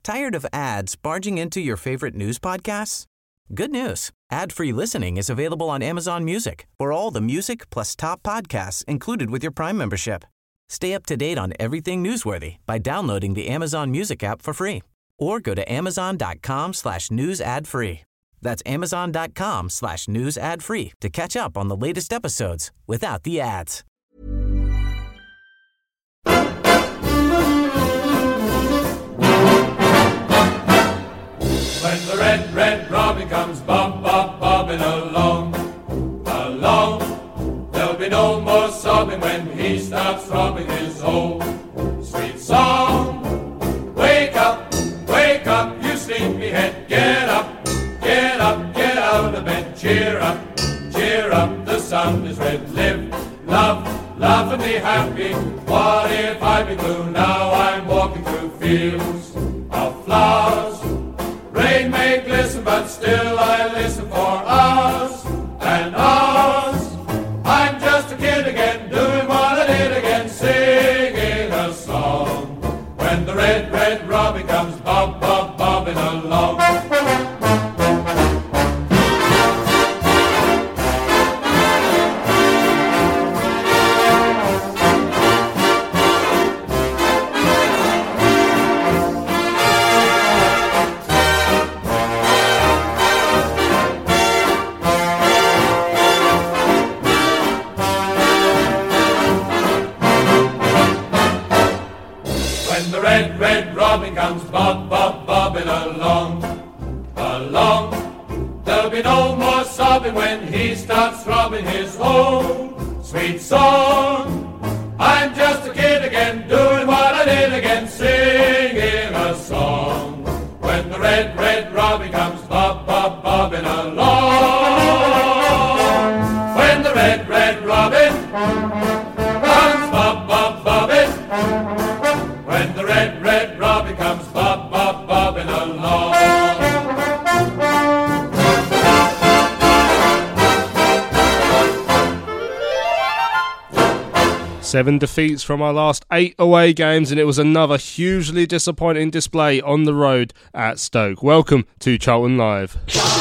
Tired of ads barging into your favorite news podcasts? Good news. Ad-free listening is available on Amazon Music for all the music plus top podcasts included with your Prime membership. Stay up to date on everything newsworthy by downloading the Amazon Music app for free or go to amazon.com/news ad free. That's amazon.com/news ad free to catch up on the latest episodes without the ads. When the red, red robin comes bobbing along, along, there'll be no more sobbing when he starts throbbing his old sweet song. Wake up, you sleepyhead, get up, get out of bed, cheer up, the sun is red, live, love, laugh and be happy. What if I be blue? Now I'm walking through fields of flowers. Rain may glisten, but still I listen for hours and hours. I'm just a kid again, doing what I did again, singing a song. When the red, red robin comes bobbing along. Red, red robin comes bobbing along, along. There'll be no more sobbing when he starts throbbing his old sweet song. I'm just a kid again, doing what I did again, singing a song. When the red, red robin comes bobbing along. When the red, red robin comes bobbing. When the red, red robin comes bobbing along. 7 defeats from our last 8 away games, and it was another hugely disappointing display on the road at Stoke. Welcome to Charlton Live.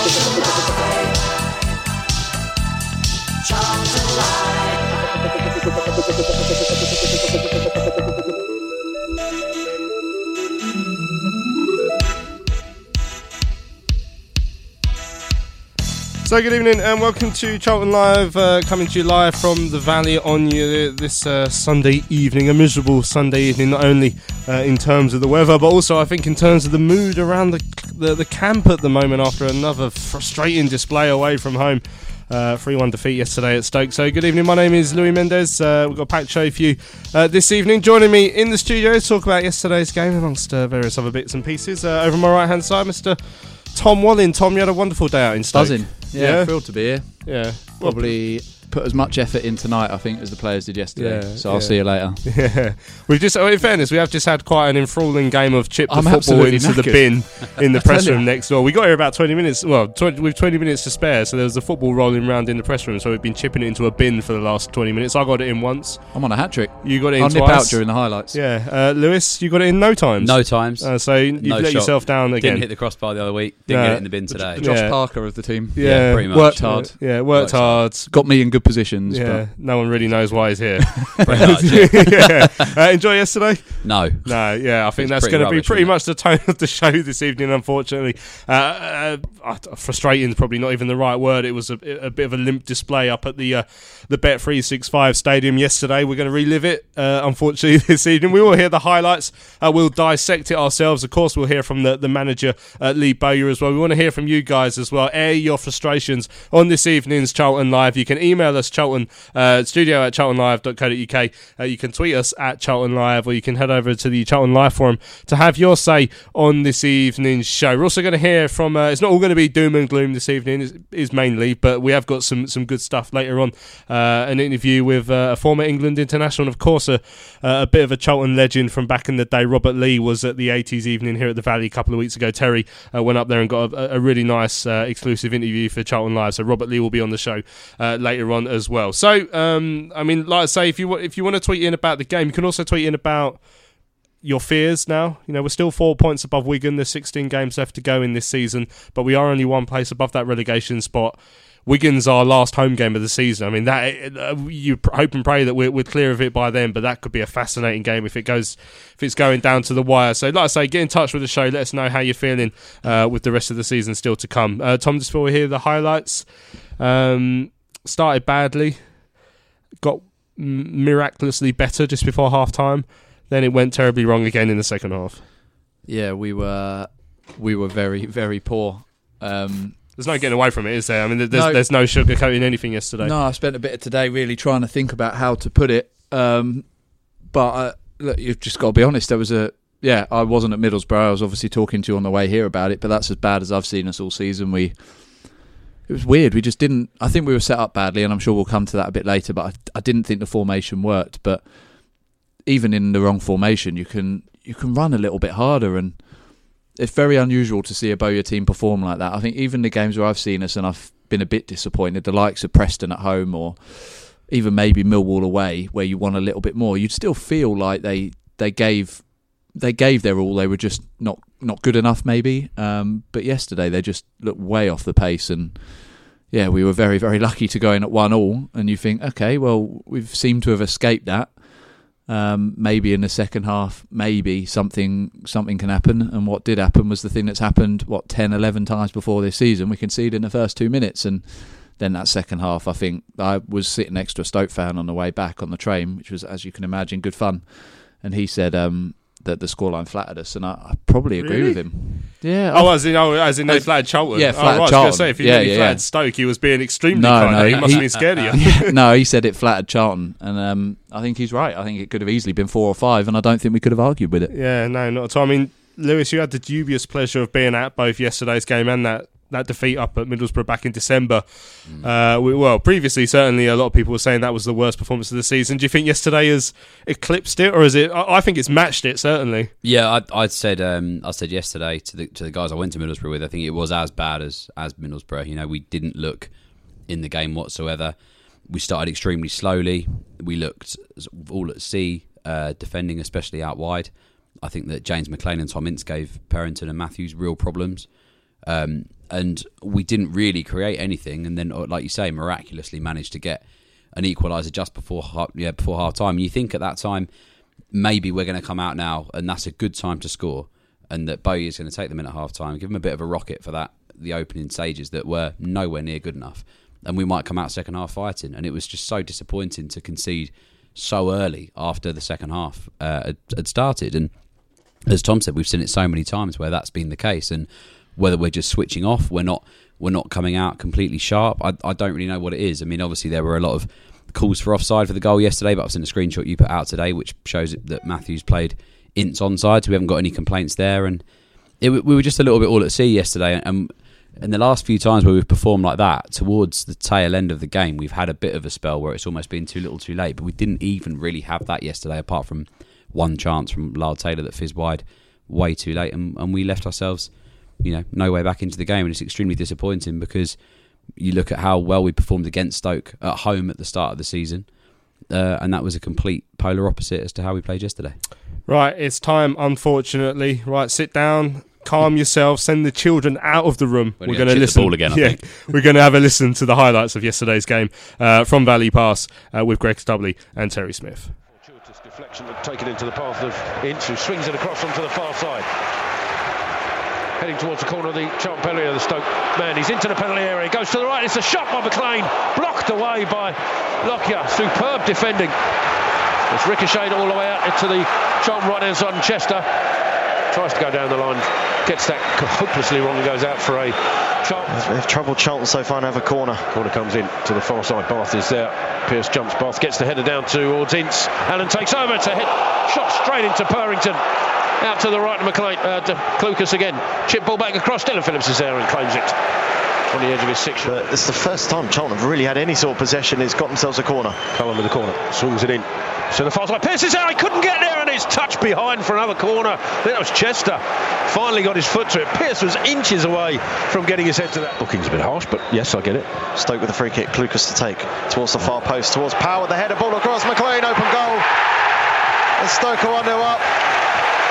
So good evening and welcome to Charlton Live, coming to you live from the Valley on this Sunday evening, a miserable Sunday evening, not only in terms of the weather, but also I think in terms of the mood around the camp at the moment after another frustrating display away from home. 3-1 defeat yesterday at Stoke. So good evening, my name is Louis Mendes. We've got a packed show for you this evening. Joining me in the studio to talk about yesterday's game amongst various other bits and pieces. Over my right hand side, Mr. Tom Wallin. Tom, you had a wonderful day out in Stoke. Buzzing. Yeah, thrilled to be here. Yeah. Probably put as much effort in tonight, I think, as the players did yesterday. Yeah, so I'll see you later. Yeah. We've just, in fairness, we have just had quite an enthralling game of chip the I'm football into absolutely the bin in the press room you. next door. We got here about 20 minutes, with 20 minutes to spare, so there was the football rolling around in the press room, so we've been chipping it into a bin for the last 20 minutes. I got it in once. I'm on a hat-trick. You got it in I'll twice. nip out during the highlights. Yeah. Lewis, you got it in no times. No times. So you've no let shot. yourself down again. Didn't hit the crossbar the other week. Didn't get it in the bin today. Josh Yeah. Parker of the team. Yeah, pretty much. Worked hard. Yeah, worked hard. Got me in good positions. Yeah, no one really knows why he's here. Pretty much, yeah. Yeah. Enjoy yesterday? No. No, yeah, I think It's that's pretty going to be rubbish, pretty isn't it? much the tone of the show this evening, unfortunately. Frustrating is probably not even the right word. It was a bit of a limp display up at the Bet365 stadium yesterday. We're going to relive it, unfortunately, this evening. We will hear the highlights. We'll dissect it ourselves. Of course, we'll hear from the manager, Lee Bowyer, as well. We want to hear from you guys as well. Air your frustrations on this evening's Charlton Live. You can email us, studio@charltonlive.co.uk. You can tweet us at Charlton Live, or you can head over to the Charlton Live forum to have your say on this evening's show. We're also going to hear from, it's not all going to be doom and gloom this evening, is mainly, but we have got some good stuff later on. An interview with a former England international, and of course a bit of a Charlton legend from back in the day. Robert Lee was at the 80s evening here at the Valley a couple of weeks ago. Terry went up there and got a really nice exclusive interview for Charlton Live, so Robert Lee will be on the show later on as well. So I mean, like I say, if you want to tweet in about the game, you can also tweet in about your fears now? You know, we're still 4 points above Wigan. There's 16 games left to go in this season, but we are only one place above that relegation spot. Wigan's our last home game of the season. I mean, that you hope and pray that we're clear of it by then, but that could be a fascinating game if it's going down to the wire. So, like I say, get in touch with the show. Let us know how you're feeling with the rest of the season still to come. Tom, just before we hear the highlights, started badly, got miraculously better just before half time. Then it went terribly wrong again in the second half. Yeah, we were very, very poor. There's no getting away from it, is there? I mean, there's no sugarcoating anything yesterday. No, I spent a bit of today really trying to think about how to put it. But look, you've just got to be honest. I wasn't at Middlesbrough. I was obviously talking to you on the way here about it, but that's as bad as I've seen us all season. It was weird. We just didn't. I think we were set up badly, and I'm sure we'll come to that a bit later. But I didn't think the formation worked. But even in the wrong formation, you can run a little bit harder, and it's very unusual to see a Bowyer team perform like that. I think even the games where I've seen us and I've been a bit disappointed, the likes of Preston at home or even maybe Millwall away, where you want a little bit more, you'd still feel like they gave their all. They were just not good enough, maybe. But yesterday they just looked way off the pace, and yeah, we were very, very lucky to go in at 1-1. And you think, okay, well, we've seemed to have escaped that. Maybe in the second half, maybe something can happen. And what did happen was the thing that's happened 10, 11 times before this season. We conceded in the first 2 minutes, and then that second half, I think I was sitting next to a Stoke fan on the way back on the train, which was, as you can imagine, good fun. And he said that the scoreline flattered us, and I probably agree with him. Yeah. As in they flattered Charlton. Yeah, flattered Charlton. I was going to say, if he really flattered Stoke, he was being extremely kind. He must have been scared of you. No, he said it flattered Charlton, and I think he's right. I think it could have easily been 4 or 5, and I don't think we could have argued with it. Yeah, no, not at all. I mean, Lewis, you had the dubious pleasure of being at both yesterday's game and that defeat up at Middlesbrough back in December. Previously, certainly a lot of people were saying that was the worst performance of the season. Do you think yesterday has eclipsed it, or is it? I think it's matched it, certainly. Yeah, I said yesterday to the guys I went to Middlesbrough with, I think it was as bad as Middlesbrough. You know, we didn't look in the game whatsoever. We started extremely slowly. We looked all at sea, defending, especially out wide. I think that James McLean and Tom Ince gave Perrington and Matthews real problems. And we didn't really create anything, and then, like you say, miraculously managed to get an equaliser just before half time. And you think at that time, maybe we're going to come out now, and that's a good time to score, and that Bowyer is going to take them in at half time, give them a bit of a rocket for the opening stages that were nowhere near good enough, and we might come out second half fighting. And it was just so disappointing to concede so early after the second half had started. And as Tom said, we've seen it so many times where that's been the case, and whether we're just switching off, we're not coming out completely sharp. I don't really know what it is. I mean, obviously there were a lot of calls for offside for the goal yesterday, but I've seen a screenshot you put out today which shows that Matthews played Ince onside, so we haven't got any complaints there. And we were just a little bit all at sea yesterday. And the last few times where we've performed like that, towards the tail end of the game, we've had a bit of a spell where it's almost been too little too late. But we didn't even really have that yesterday, apart from one chance from Lyle Taylor that fizzed wide way too late, and we left ourselves no way back into the game. And it's extremely disappointing because you look at how well we performed against Stoke at home at the start of the season, and that was a complete polar opposite as to how we played yesterday. Right, it's time, unfortunately. Right, sit down, calm yourself, send the children out of the room. We're going to listen. The ball again, I think. We're going to have a listen to the highlights of yesterday's game from Valley Pass with Greg Stubley and Terry Smith. Fortuitous deflection and taken into the path of Ince, who swings it across onto the far side. Heading towards the corner of the Charlton penalty area, the Stoke man. He's into the penalty area. He goes to the right. It's a shot by McLean. Blocked away by Lockyer. Superb defending. It's ricocheted all the way out into the Charlton right-hand side, and Chester tries to go down the line. Gets that hopelessly wrong and goes out for a Charlton. They've troubled Charlton so far and have a corner. Corner comes in to the far side. Bath is there. Pearce jumps. Bath gets the header down towards Ince. Allen takes over to hit. Shot straight into Perrington. Out to the right to McLean, to Clucas again. Chip ball back across. Dylan Phillips is there and claims it on the edge of his section. It's the first time Charlton have really had any sort of possession. He's got themselves a corner. Cullen with the corner. Swings it in. So the far side. Pearce is there. He couldn't get there, and it's touched behind for another corner. I think that was Chester. Finally got his foot to it. Pearce was inches away from getting his head to that. Booking's a bit harsh, but yes, I get it. Stoke with a free kick. Clucas to take towards the far post. Towards Power. The header ball across. McLean. Open goal. And Stoke are 1-0 up.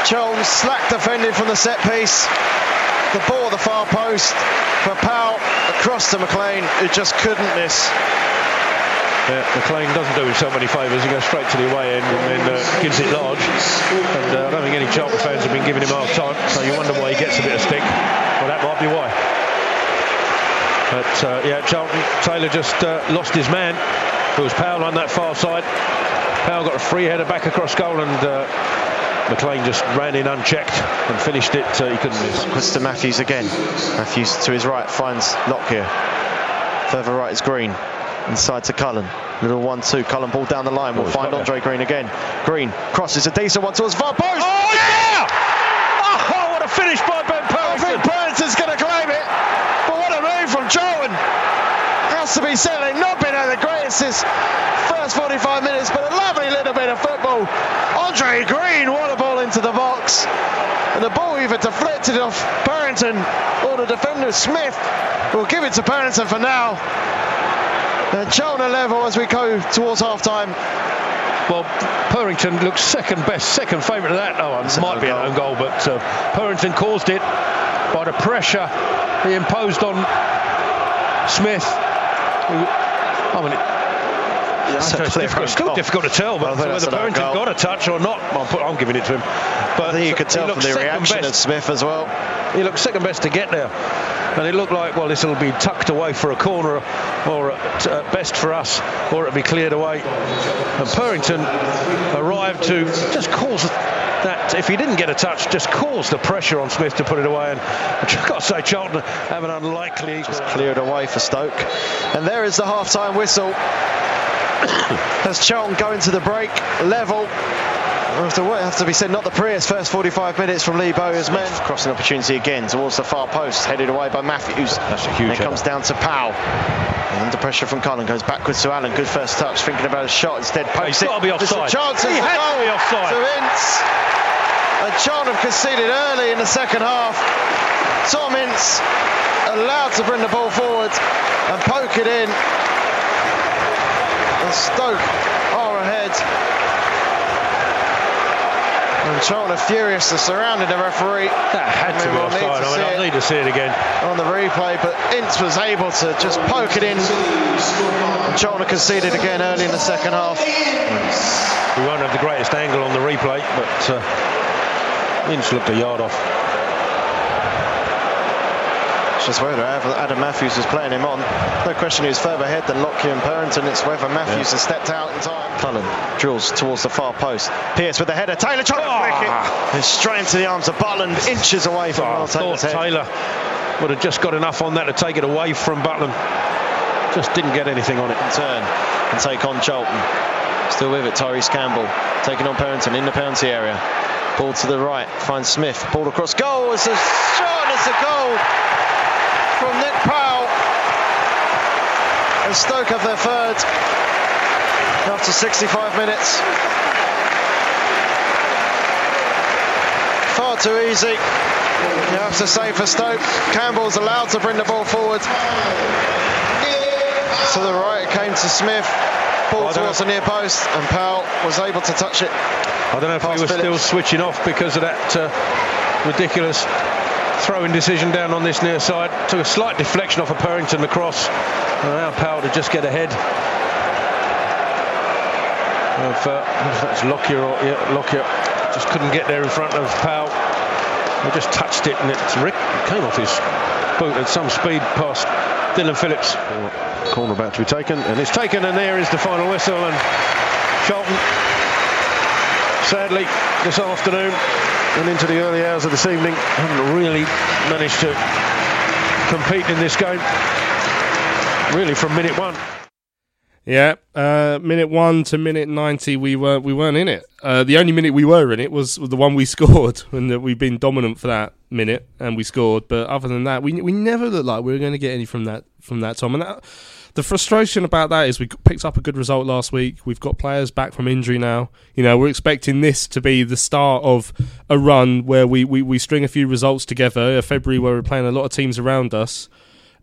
Charlton slack defending from the set piece. The ball at the far post for Powell across to McLean, who just couldn't miss. Yeah, McLean doesn't do himself any favours. He goes straight to the away end and then gives it large. And I don't think any Charlton fans have been giving him half time, so you wonder why he gets a bit of stick. Well, that might be why. But yeah, Charlton, Taylor just lost his man, who was Powell on that far side. Powell got a free header back across goal, and McLean just ran in unchecked and finished it. He couldn't miss. Puts to Matthews again. Matthews to his right finds Lockyer. Further right is Green. Inside to Cullen. Little 1-2. Cullen ball down the line. We'll find Andre Green again. Green crosses a decent one towards far post. Oh yeah! Oh, what a finish by Ben Purrington. I think Purrington's going to claim it. But what a move from Charlton. Has to be said, they've not been at the greatest this first 45 minutes, but a lovely little bit of football. Andre Green, what a ball into the box. And the ball either deflected off Purrington or the defender Smith. We'll give it to Purrington for now. And Charlton level as we go towards half time. Well, Purrington looks second best, second favourite of that. Oh, it might be an own goal, but Purrington caused it by the pressure he imposed on Smith. It's still difficult to tell, but whether Purrington got a touch or not, I'm giving it to him. But I think you could tell from the reaction of Smith as well. He looked second best to get there, and it looked like, well, this will be tucked away for a corner, or at best for us, or it'll be cleared away. And Purrington arrived to just cause that, if he didn't get a touch, just caused the pressure on Smith to put it away. And I've got to say, Charlton have an unlikely just cleared away for Stoke. And there is the half-time whistle as Charlton go into the break level. Have to be said, not the prettiest first 45 minutes from Lee Bowyer's men. Crossing opportunity again towards the far post, headed away by Matthews. That's a huge. It comes down to Powell. And under pressure from Cullen, goes backwards to Allen. Good first touch, thinking about a shot, instead pokes it. He's got to be offside. He had to be offside. To Ince. And Charlton have conceded early in the second half. Tom Ince allowed to bring the ball forward and poke it in. And Stoke are ahead. And Charlton are furious. They're surrounding the referee. That had to be offside. I need to see it again on the replay, but Ince was able to just poke it in. And Charlton conceded again early in the second half. We won't have the greatest angle on the replay, but Ince looked a yard off. It's just whether Adam Matthews was playing him on. No question he was further ahead than Lockyer and Purrington. It's whether Matthews has stepped out in time. Cullen drills towards the far post. Pearce with the header. Taylor trying to flick it. And straight into the arms of Butland, inches away from Taylor's head. Taylor would have just got enough on that to take it away from Butland. Just didn't get anything on it. Turn and take on Charlton. Still with it, Tyrese Campbell taking on Purrington in the penalty area. Ball to the right, finds Smith. Ball across goal. It's a shot. It's a goal from Nick Powell. And Stoke have their third after 65 minutes. Far too easy, you have to say, for Stoke. Campbell's allowed to bring the ball forward. To the right it came to Smith. Ball towards the near post, and Powell was able to touch it. I don't know if he was still switching off because of that ridiculous throwing decision down on this near side. Took a slight deflection off of Purrington across, and now Powell to just get ahead of that's Lockyer. Lockyer just couldn't get there in front of Powell. He just touched it, and it came off his boot at some speed past Dylan Phillips. Corner about to be taken, and it's taken, and there is the final whistle. And Charlton, sadly, this afternoon and into the early hours of this evening, haven't really managed to compete in this game, really, from minute one. Yeah, minute 1 to minute 90, we weren't in it. The only minute we were in it was the one we scored, and we've been dominant for that minute, and we scored. But other than that, we never looked like we were going to get any from that Tom. And the frustration about that is we picked up a good result last week. We've got players back from injury now. You know, we're expecting this to be the start of a run where we string a few results together. February, where we're playing a lot of teams around us.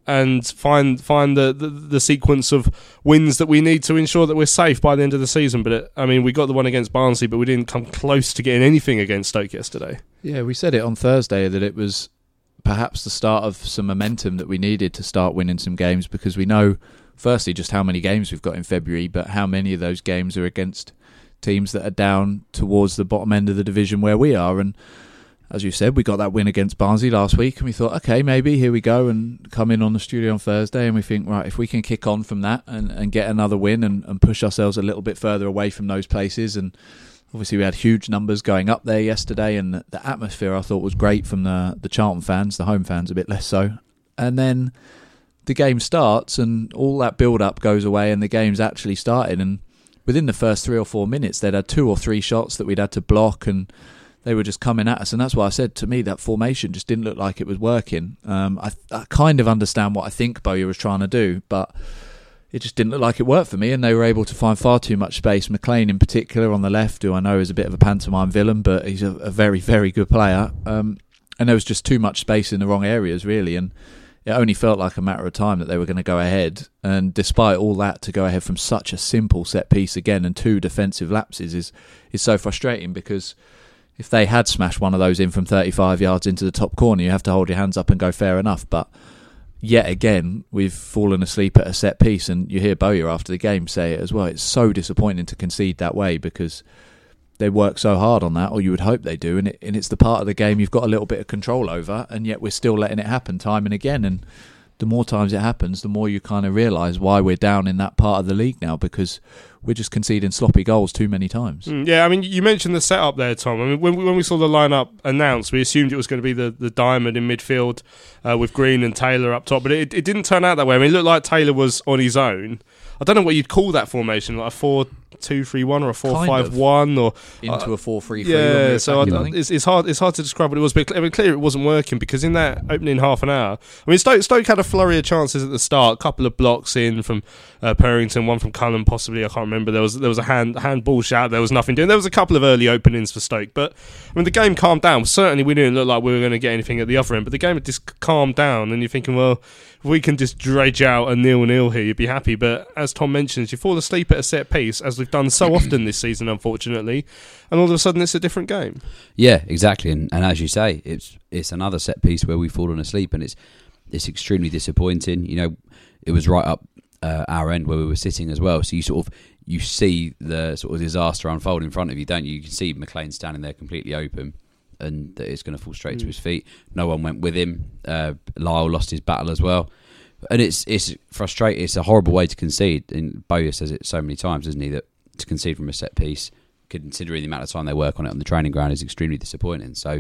and find the sequence of wins that we need to ensure that we're safe by the end of the season. But we got the one against Barnsley, but we didn't come close to getting anything against Stoke yesterday. Yeah, we said it on Thursday that it was perhaps the start of some momentum that we needed to start winning some games, because we know, firstly, just how many games we've got in February, but how many of those games are against teams that are down towards the bottom end of the division where we are. And as you said, we got that win against Barnsley last week, and we thought, okay, maybe here we go, and come in on the studio on Thursday, and we think, right, if we can kick on from that and get another win and push ourselves a little bit further away from those places. And obviously we had huge numbers going up there yesterday, and the atmosphere I thought was great from the Charlton fans, the home fans a bit less so. And then the game starts and all that build-up goes away and the game's actually started, and within the first 3 or 4 minutes they'd had 2 or 3 shots that we'd had to block, and they were just coming at us. And that's why I said, to me, that formation just didn't look like it was working. I kind of understand what I think Bowyer was trying to do, but it just didn't look like it worked for me, and they were able to find far too much space. McLean in particular on the left, who I know is a bit of a pantomime villain, but he's a very, very good player. And there was just too much space in the wrong areas, really, and it only felt like a matter of time that they were going to go ahead. And despite all that, to go ahead from such a simple set piece again and 2 defensive lapses is so frustrating, because if they had smashed one of those in from 35 yards into the top corner, you have to hold your hands up and go fair enough. But yet again, we've fallen asleep at a set piece, and you hear Bowyer after the game say it as well. It's so disappointing to concede that way, because they work so hard on that, or you would hope they do, and it's the part of the game you've got a little bit of control over, and yet we're still letting it happen time and again. And the more times it happens, the more you kind of realise why we're down in that part of the league now, because we're just conceding sloppy goals too many times. Yeah, you mentioned the setup there, Tom. When we saw the lineup announced, we assumed it was going to be the diamond in midfield with Green and Taylor up top, but it didn't turn out that way. It looked like Taylor was on his own. I don't know what you'd call that formation, like a 4-2-3-1 or a 4-5-1 or into a 4-3-3. Yeah, so it's hard to describe what it was, but clearly it wasn't working, because in that opening half an hour, Stoke had a flurry of chances at the start, a couple of blocks in from Purrington, one from Cullen possibly, I can't remember. There was a handball shout, there was nothing doing. There was a couple of early openings for Stoke, but the game calmed down. Certainly we didn't look like we were going to get anything at the other end, but the game had just calmed down, and you're thinking, well, if we can just dredge out a 0-0 here, you'd be happy. But as Tom mentions, you fall asleep at a set piece, as we've done so often this season, unfortunately, and all of a sudden it's a different game. Yeah, exactly. And as you say, it's another set piece where we've fallen asleep, and it's extremely disappointing. It was right up our end where we were sitting as well. So you see the sort of disaster unfold in front of you, don't you? You can see McLean standing there completely open, and that it's going to fall straight to his feet. No one went with him. Lyle lost his battle as well, and it's frustrating. It's a horrible way to concede. And Bowyer says it so many times, doesn't he, that to concede from a set piece, considering the amount of time they work on it on the training ground, is extremely disappointing. So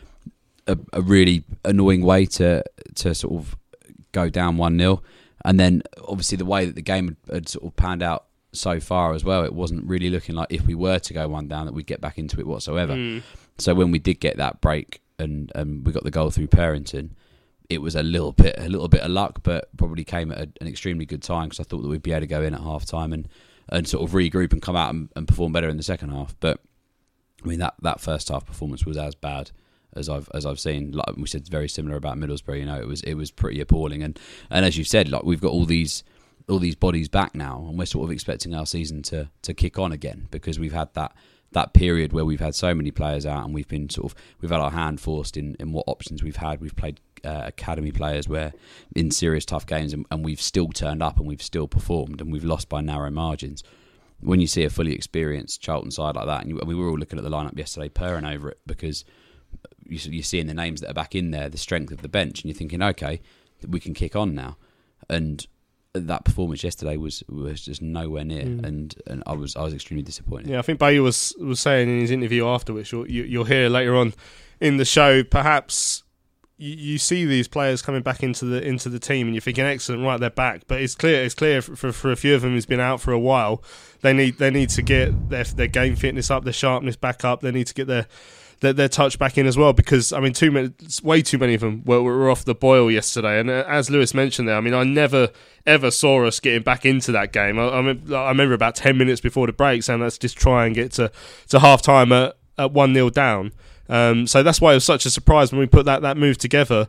a really annoying way to sort of go down 1-0, and then obviously the way that the game had sort of panned out so far as well, it wasn't really looking like if we were to go 1 down that we'd get back into it whatsoever. So when we did get that break and we got the goal through Purrington, it was a little bit of luck, but probably came at an extremely good time, because I thought that we'd be able to go in at half time and sort of regroup and come out and perform better in the second half. But that first half performance was as bad as I've seen. Like we said, very similar about Middlesbrough. It was pretty appalling. And as you've said, like we've got all these bodies back now, and we're sort of expecting our season to kick on again, because we've had that period where we've had so many players out, and we've had our hand forced in what options we've had. We've played academy players where in serious tough games, and we've still turned up and we've still performed, and we've lost by narrow margins. When you see a fully experienced Charlton side like that, and we were all looking at the lineup yesterday, purring over it, because you're seeing the names that are back in there, the strength of the bench, and you're thinking, okay, we can kick on now. And that performance yesterday was just nowhere near, and I was extremely disappointed. Yeah, I think Bowyer was saying in his interview after, which you'll hear later on in the show, perhaps you see these players coming back into the team, and you're thinking, excellent, right, they're back. But it's clear for a few of them who's been out for a while, they need to get their game fitness up, their sharpness back up. They need to get their touch back in as well, because way too many of them were off the boil yesterday. And as Lewis mentioned there, I never ever saw us getting back into that game. I remember about 10 minutes before the break saying, let's just try and get to half time at 1-0 down. So that's why it was such a surprise when we put that move together.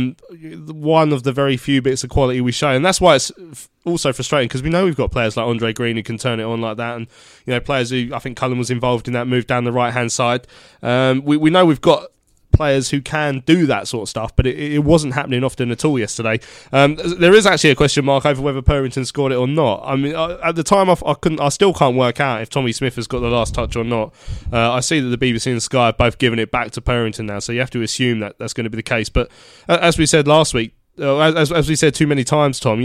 One of the very few bits of quality we show, and that's why it's also frustrating, because we know we've got players like Andre Green who can turn it on like that, and players who, I think Cullen was involved in that move down the right hand side. We know we've got players who can do that sort of stuff, but it wasn't happening often at all yesterday. There is actually a question mark over whether Purrington scored it or not. I mean, at the time I still can't work out if Tommy Smith has got the last touch or not. I see that the BBC and Sky have both given it back to Purrington now, so you have to assume that that's going to be the case. But as we said last week, as we said too many times, Tom,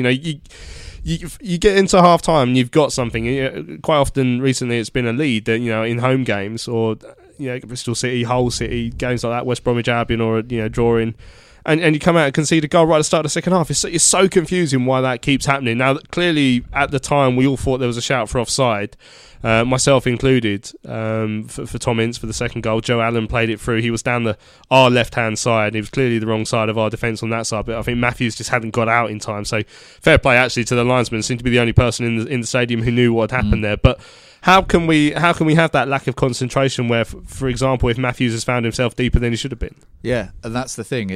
you get into half time and you've got something. Quite often recently it's been a lead, in home games, or Bristol City, Hull City, games like that, West Bromwich Albion, or drawing, and you come out and concede a goal right at the start of the second half. It's so confusing why that keeps happening. Now, clearly at the time we all thought there was a shout for offside, myself included, for Tom Ince for the second goal. Joe Allen played it through. He was down our left hand side. He was clearly the wrong side of our defence on that side, but I think Matthews just hadn't got out in time. So fair play actually to the linesman. Seemed to be the only person in the stadium who knew what had happened there. But how can we have that lack of concentration where, for example, if Matthews has found himself deeper than he should have been? Yeah, and that's the thing.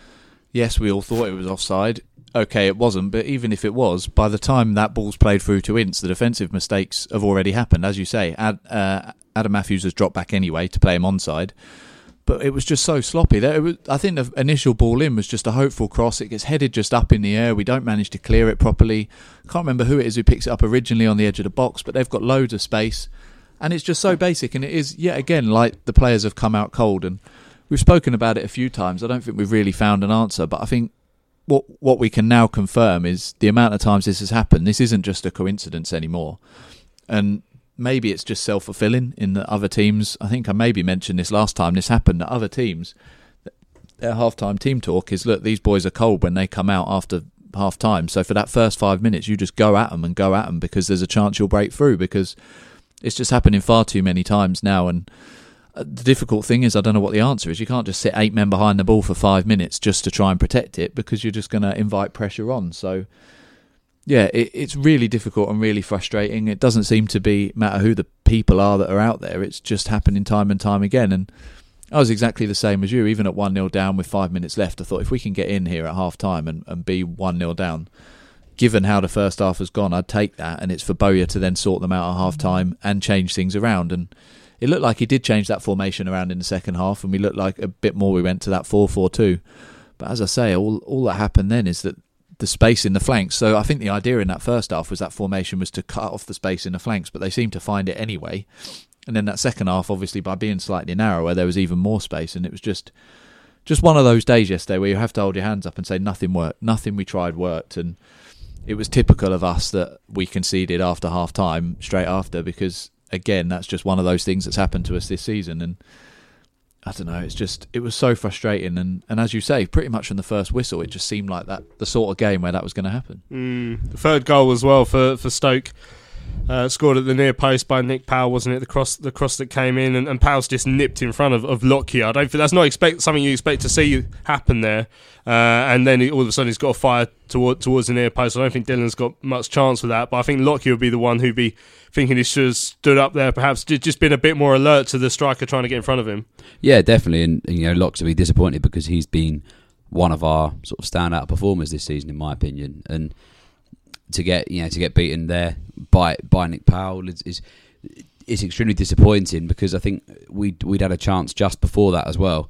Yes, we all thought it was offside. Okay, it wasn't, but even if it was, by the time that ball's played through to Ince, the defensive mistakes have already happened. As you say, Adam Matthews has dropped back anyway to play him onside, but it was just so sloppy. I think the initial ball in was just a hopeful cross. It gets headed just up in the air. We don't manage to clear it properly. Can't remember who it is who picks it up originally on the edge of the box, but they've got loads of space, and it's just so basic. And it is, yet again, like the players have come out cold, and we've spoken about it a few times. I don't think we've really found an answer, but I think what we can now confirm is the amount of times this has happened. This isn't just a coincidence anymore, and maybe it's just self-fulfilling in the other teams. I think I maybe mentioned this last time this happened, that other teams, their half-time team talk is, look, these boys are cold when they come out after half-time, so for that first 5 minutes you just go at them because there's a chance you'll break through, because it's just happening far too many times now. And the difficult thing is, I don't know what the answer is. You can't just sit 8 men behind the ball for 5 minutes just to try and protect it, because you're just going to invite pressure on. So yeah, it's really difficult and really frustrating. It doesn't seem to matter who the people are that are out there. It's just happening time and time again. And I was exactly the same as you. Even at 1-0 down with 5 minutes left, I thought if we can get in here at half time and be 1-0 down, given how the first half has gone, I'd take that. And it's for Bowyer to then sort them out at half time and change things around. And it looked like he did change that formation around in the second half, and we looked like a bit more we went to that 4-4-2. But as I say, all that happened then is that the space in the flanks. So I think the idea in that first half was that formation was to cut off the space in the flanks, but they seemed to find it anyway. And then that second half, obviously, by being slightly narrower, there was even more space, and it was just one of those days yesterday where you have to hold your hands up and say nothing worked, nothing we tried worked. And it was typical of us that we conceded after half time, straight after, because again, that's just one of those things that's happened to us this season. And I don't know, it was so frustrating. And as you say, pretty much from the first whistle, it just seemed like that the sort of game where that was going to happen. The third goal as well for Stoke, scored at the near post by Nick Powell, wasn't it? The cross that came in, and Powell's just nipped in front of Lockyer. I don't think that's not something you expect to see happen there. And then all of a sudden he's got to fire towards the near post. I don't think Dylan's got much chance with that, but I think Lockyer would be the one who'd be thinking he should have stood up there, perhaps just been a bit more alert to the striker trying to get in front of him. Yeah, definitely, and Locks will be disappointed because he's been one of our sort of standout performers this season, in my opinion, and to get beaten there by Nick Powell is extremely disappointing, because I think we'd had a chance just before that as well.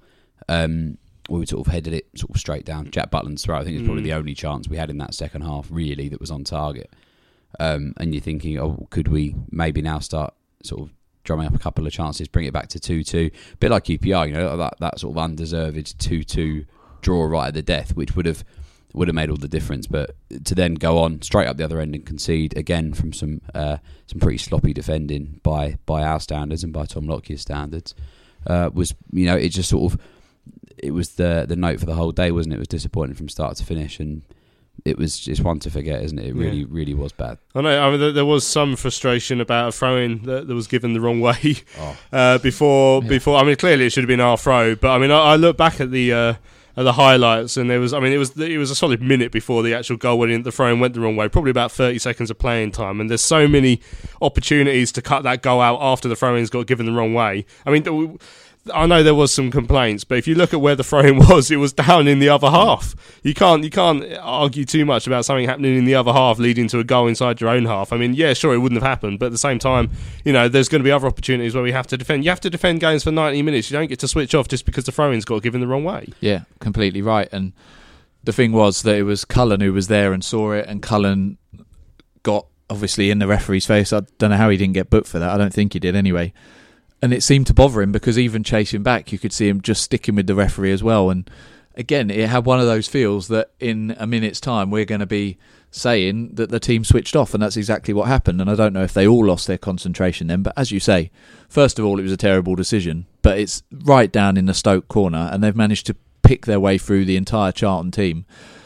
We sort of headed it sort of straight down Jack Butland's throat. I think it's probably the only chance we had in that second half, really, that was on target. And you're thinking, could we maybe now start sort of drumming up a couple of chances, bring it back to 2-2, a bit like QPR, that sort of undeserved 2-2 draw right at the death, which would have made all the difference. But to then go on straight up the other end and concede again from some pretty sloppy defending by our standards and by Tom Lockyer's standards was, it just sort of, it was the note for the whole day, wasn't it? It was disappointing from start to finish, and it was just one to forget, isn't it? It really, really was bad. I know. I mean, there was some frustration about a throw-in that was given the wrong way before. I mean, clearly it should have been our throw, but I mean, I look back at the highlights, and it was a solid minute before the actual goal went in. The throw-in went the wrong way. Probably about 30 seconds of playing time, and there's so many opportunities to cut that goal out after the throw-in's got given the wrong way. I mean, I know there was some complaints, but if you look at where the throw-in was, it was down in the other half. You can't argue too much about something happening in the other half leading to a goal inside your own half. I mean, yeah, sure, it wouldn't have happened, but at the same time, there's going to be other opportunities where we have to defend. You have to defend games for 90 minutes. You don't get to switch off just because the throw-in's got given the wrong way. Yeah, completely right. And the thing was that it was Cullen who was there and saw it, and Cullen got obviously in the referee's face. I don't know how he didn't get booked for that. I don't think he did anyway. And it seemed to bother him because even chasing back, you could see him just sticking with the referee as well. And again, it had one of those feels that in a minute's time, we're going to be saying that the team switched off, and that's exactly what happened. And I don't know if they all lost their concentration then, but as you say, first of all, it was a terrible decision, but it's right down in the Stoke corner, and they've managed to pick their way through the entire Charlton team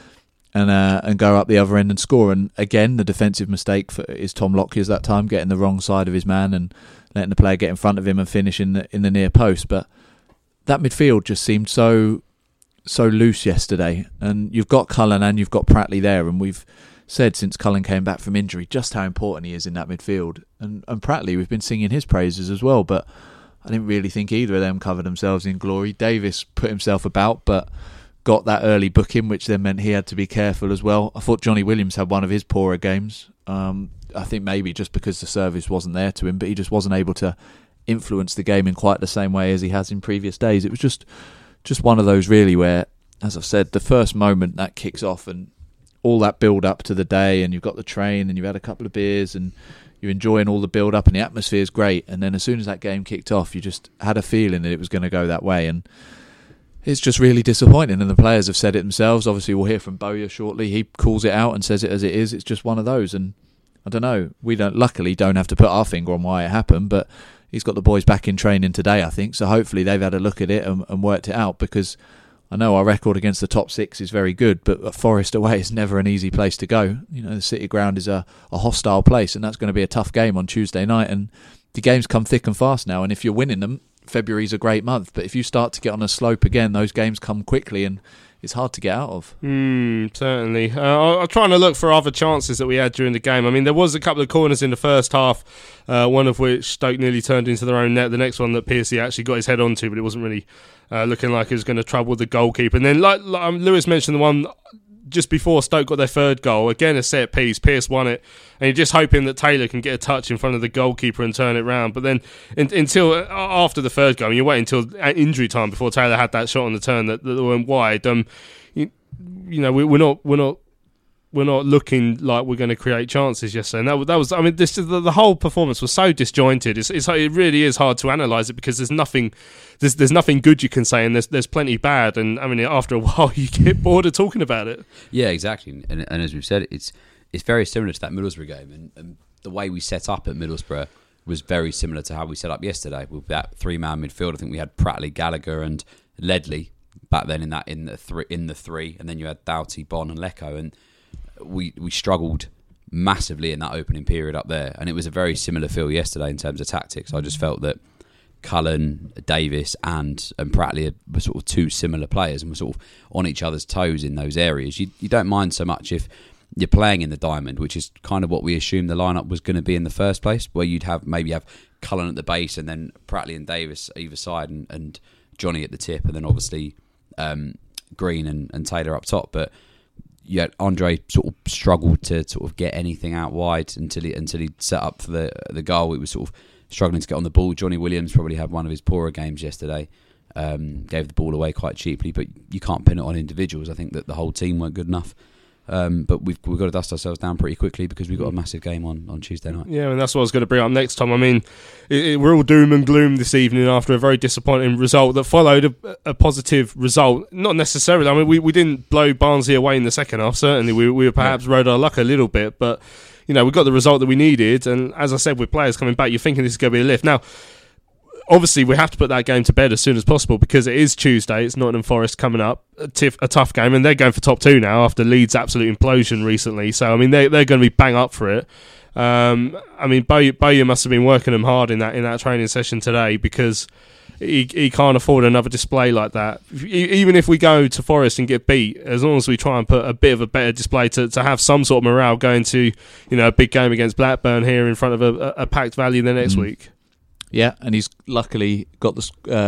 and go up the other end and score. And again, the defensive mistake is Tom Lockyer's that time, getting the wrong side of his man and letting the player get in front of him and finish in the near post. But that midfield just seemed so loose yesterday. And you've got Cullen and you've got Pratley there, and we've said since Cullen came back from injury just how important he is in that midfield. And Pratley, we've been singing his praises as well, but I didn't really think either of them covered themselves in glory. Davis put himself about, but got that early booking, which then meant he had to be careful as well. I thought Johnny Williams had one of his poorer games. I think maybe just because the service wasn't there to him, but he just wasn't able to influence the game in quite the same way as he has in previous days. It was just one of those really where, as I've said, the first moment that kicks off and all that build up to the day, and you've got the train and you've had a couple of beers and you're enjoying all the build up and the atmosphere is great. And then as soon as that game kicked off, you just had a feeling that it was going to go that way. And it's just really disappointing, and the players have said it themselves. Obviously, we'll hear from Bowyer shortly. He calls it out and says it as it is. It's just one of those, and I don't know. We luckily don't have to put our finger on why it happened, but he's got the boys back in training today, I think. So hopefully they've had a look at it and worked it out, because I know our record against the top six is very good, but Forest away is never an easy place to go. The City Ground is a hostile place, and that's going to be a tough game on Tuesday night. And the games come thick and fast now, and if you're winning them, February's a great month, but if you start to get on a slope again, those games come quickly and it's hard to get out of. Certainly. I'm trying to look for other chances that we had during the game. I mean, there was a couple of corners in the first half, one of which Stoke nearly turned into their own net. The next one that Piercy actually got his head onto, but it wasn't really looking like it was going to trouble the goalkeeper. And then, like Lewis mentioned, the one just before Stoke got their third goal, again a set piece, Pearce won it, and you're just hoping that Taylor can get a touch in front of the goalkeeper and turn it round. But then until after the third goal, you wait until injury time before Taylor had that shot on the turn that went wide. We're not looking like we're going to create chances yesterday. And that was I mean, the whole performance was so disjointed. It really is hard to analyse it, because there's nothing good you can say, and there's plenty bad. And I mean, after a while, you get bored of talking about it. Yeah, exactly. And as we've said, it's very similar to that Middlesbrough game, and the way we set up at Middlesbrough was very similar to how we set up yesterday with that three-man midfield. I think we had Pratley, Gallagher, and Ledley back then in the three, and then you had Doughty, Bon, and Lecco, and we struggled massively in that opening period up there, and it was a very similar feel yesterday in terms of tactics. I just felt that Cullen, Davis and Pratley were sort of two similar players, and were sort of on each other's toes in those areas. You don't mind so much if you're playing in the diamond, which is kind of what we assumed the lineup was going to be in the first place, where you'd maybe have Cullen at the base and then Pratley and Davis either side and Johnny at the tip, and then obviously Green and Taylor up top. But yeah, Andre sort of struggled to sort of get anything out wide until he set up for the goal. It was sort of struggling to get on the ball. Johnny Williams probably had one of his poorer games yesterday. Gave the ball away quite cheaply, but you can't pin it on individuals. I think that the whole team weren't good enough. But we've got to dust ourselves down pretty quickly, because we've got a massive game on Tuesday night. Yeah, and that's what I was going to bring up next time. I mean, we're all doom and gloom this evening after a very disappointing result that followed a positive result. Not necessarily. I mean, we didn't blow Barnsley away in the second half. Certainly, we were perhaps rode our luck a little bit, but we got the result that we needed. And as I said, with players coming back, you're thinking this is going to be a lift. Now, obviously, we have to put that game to bed as soon as possible, because it is Tuesday. It's Nottingham Forest coming up, a tough game, and they're going for top two now after Leeds' absolute implosion recently. So, I mean, they're going to be bang up for it. I mean, Bowyer must have been working them hard in that training session today, because he can't afford another display like that. Even if we go to Forest and get beat, as long as we try and put a bit of a better display to have some sort of morale going to a big game against Blackburn here in front of a packed Valley the next week. Yeah, and he's luckily got the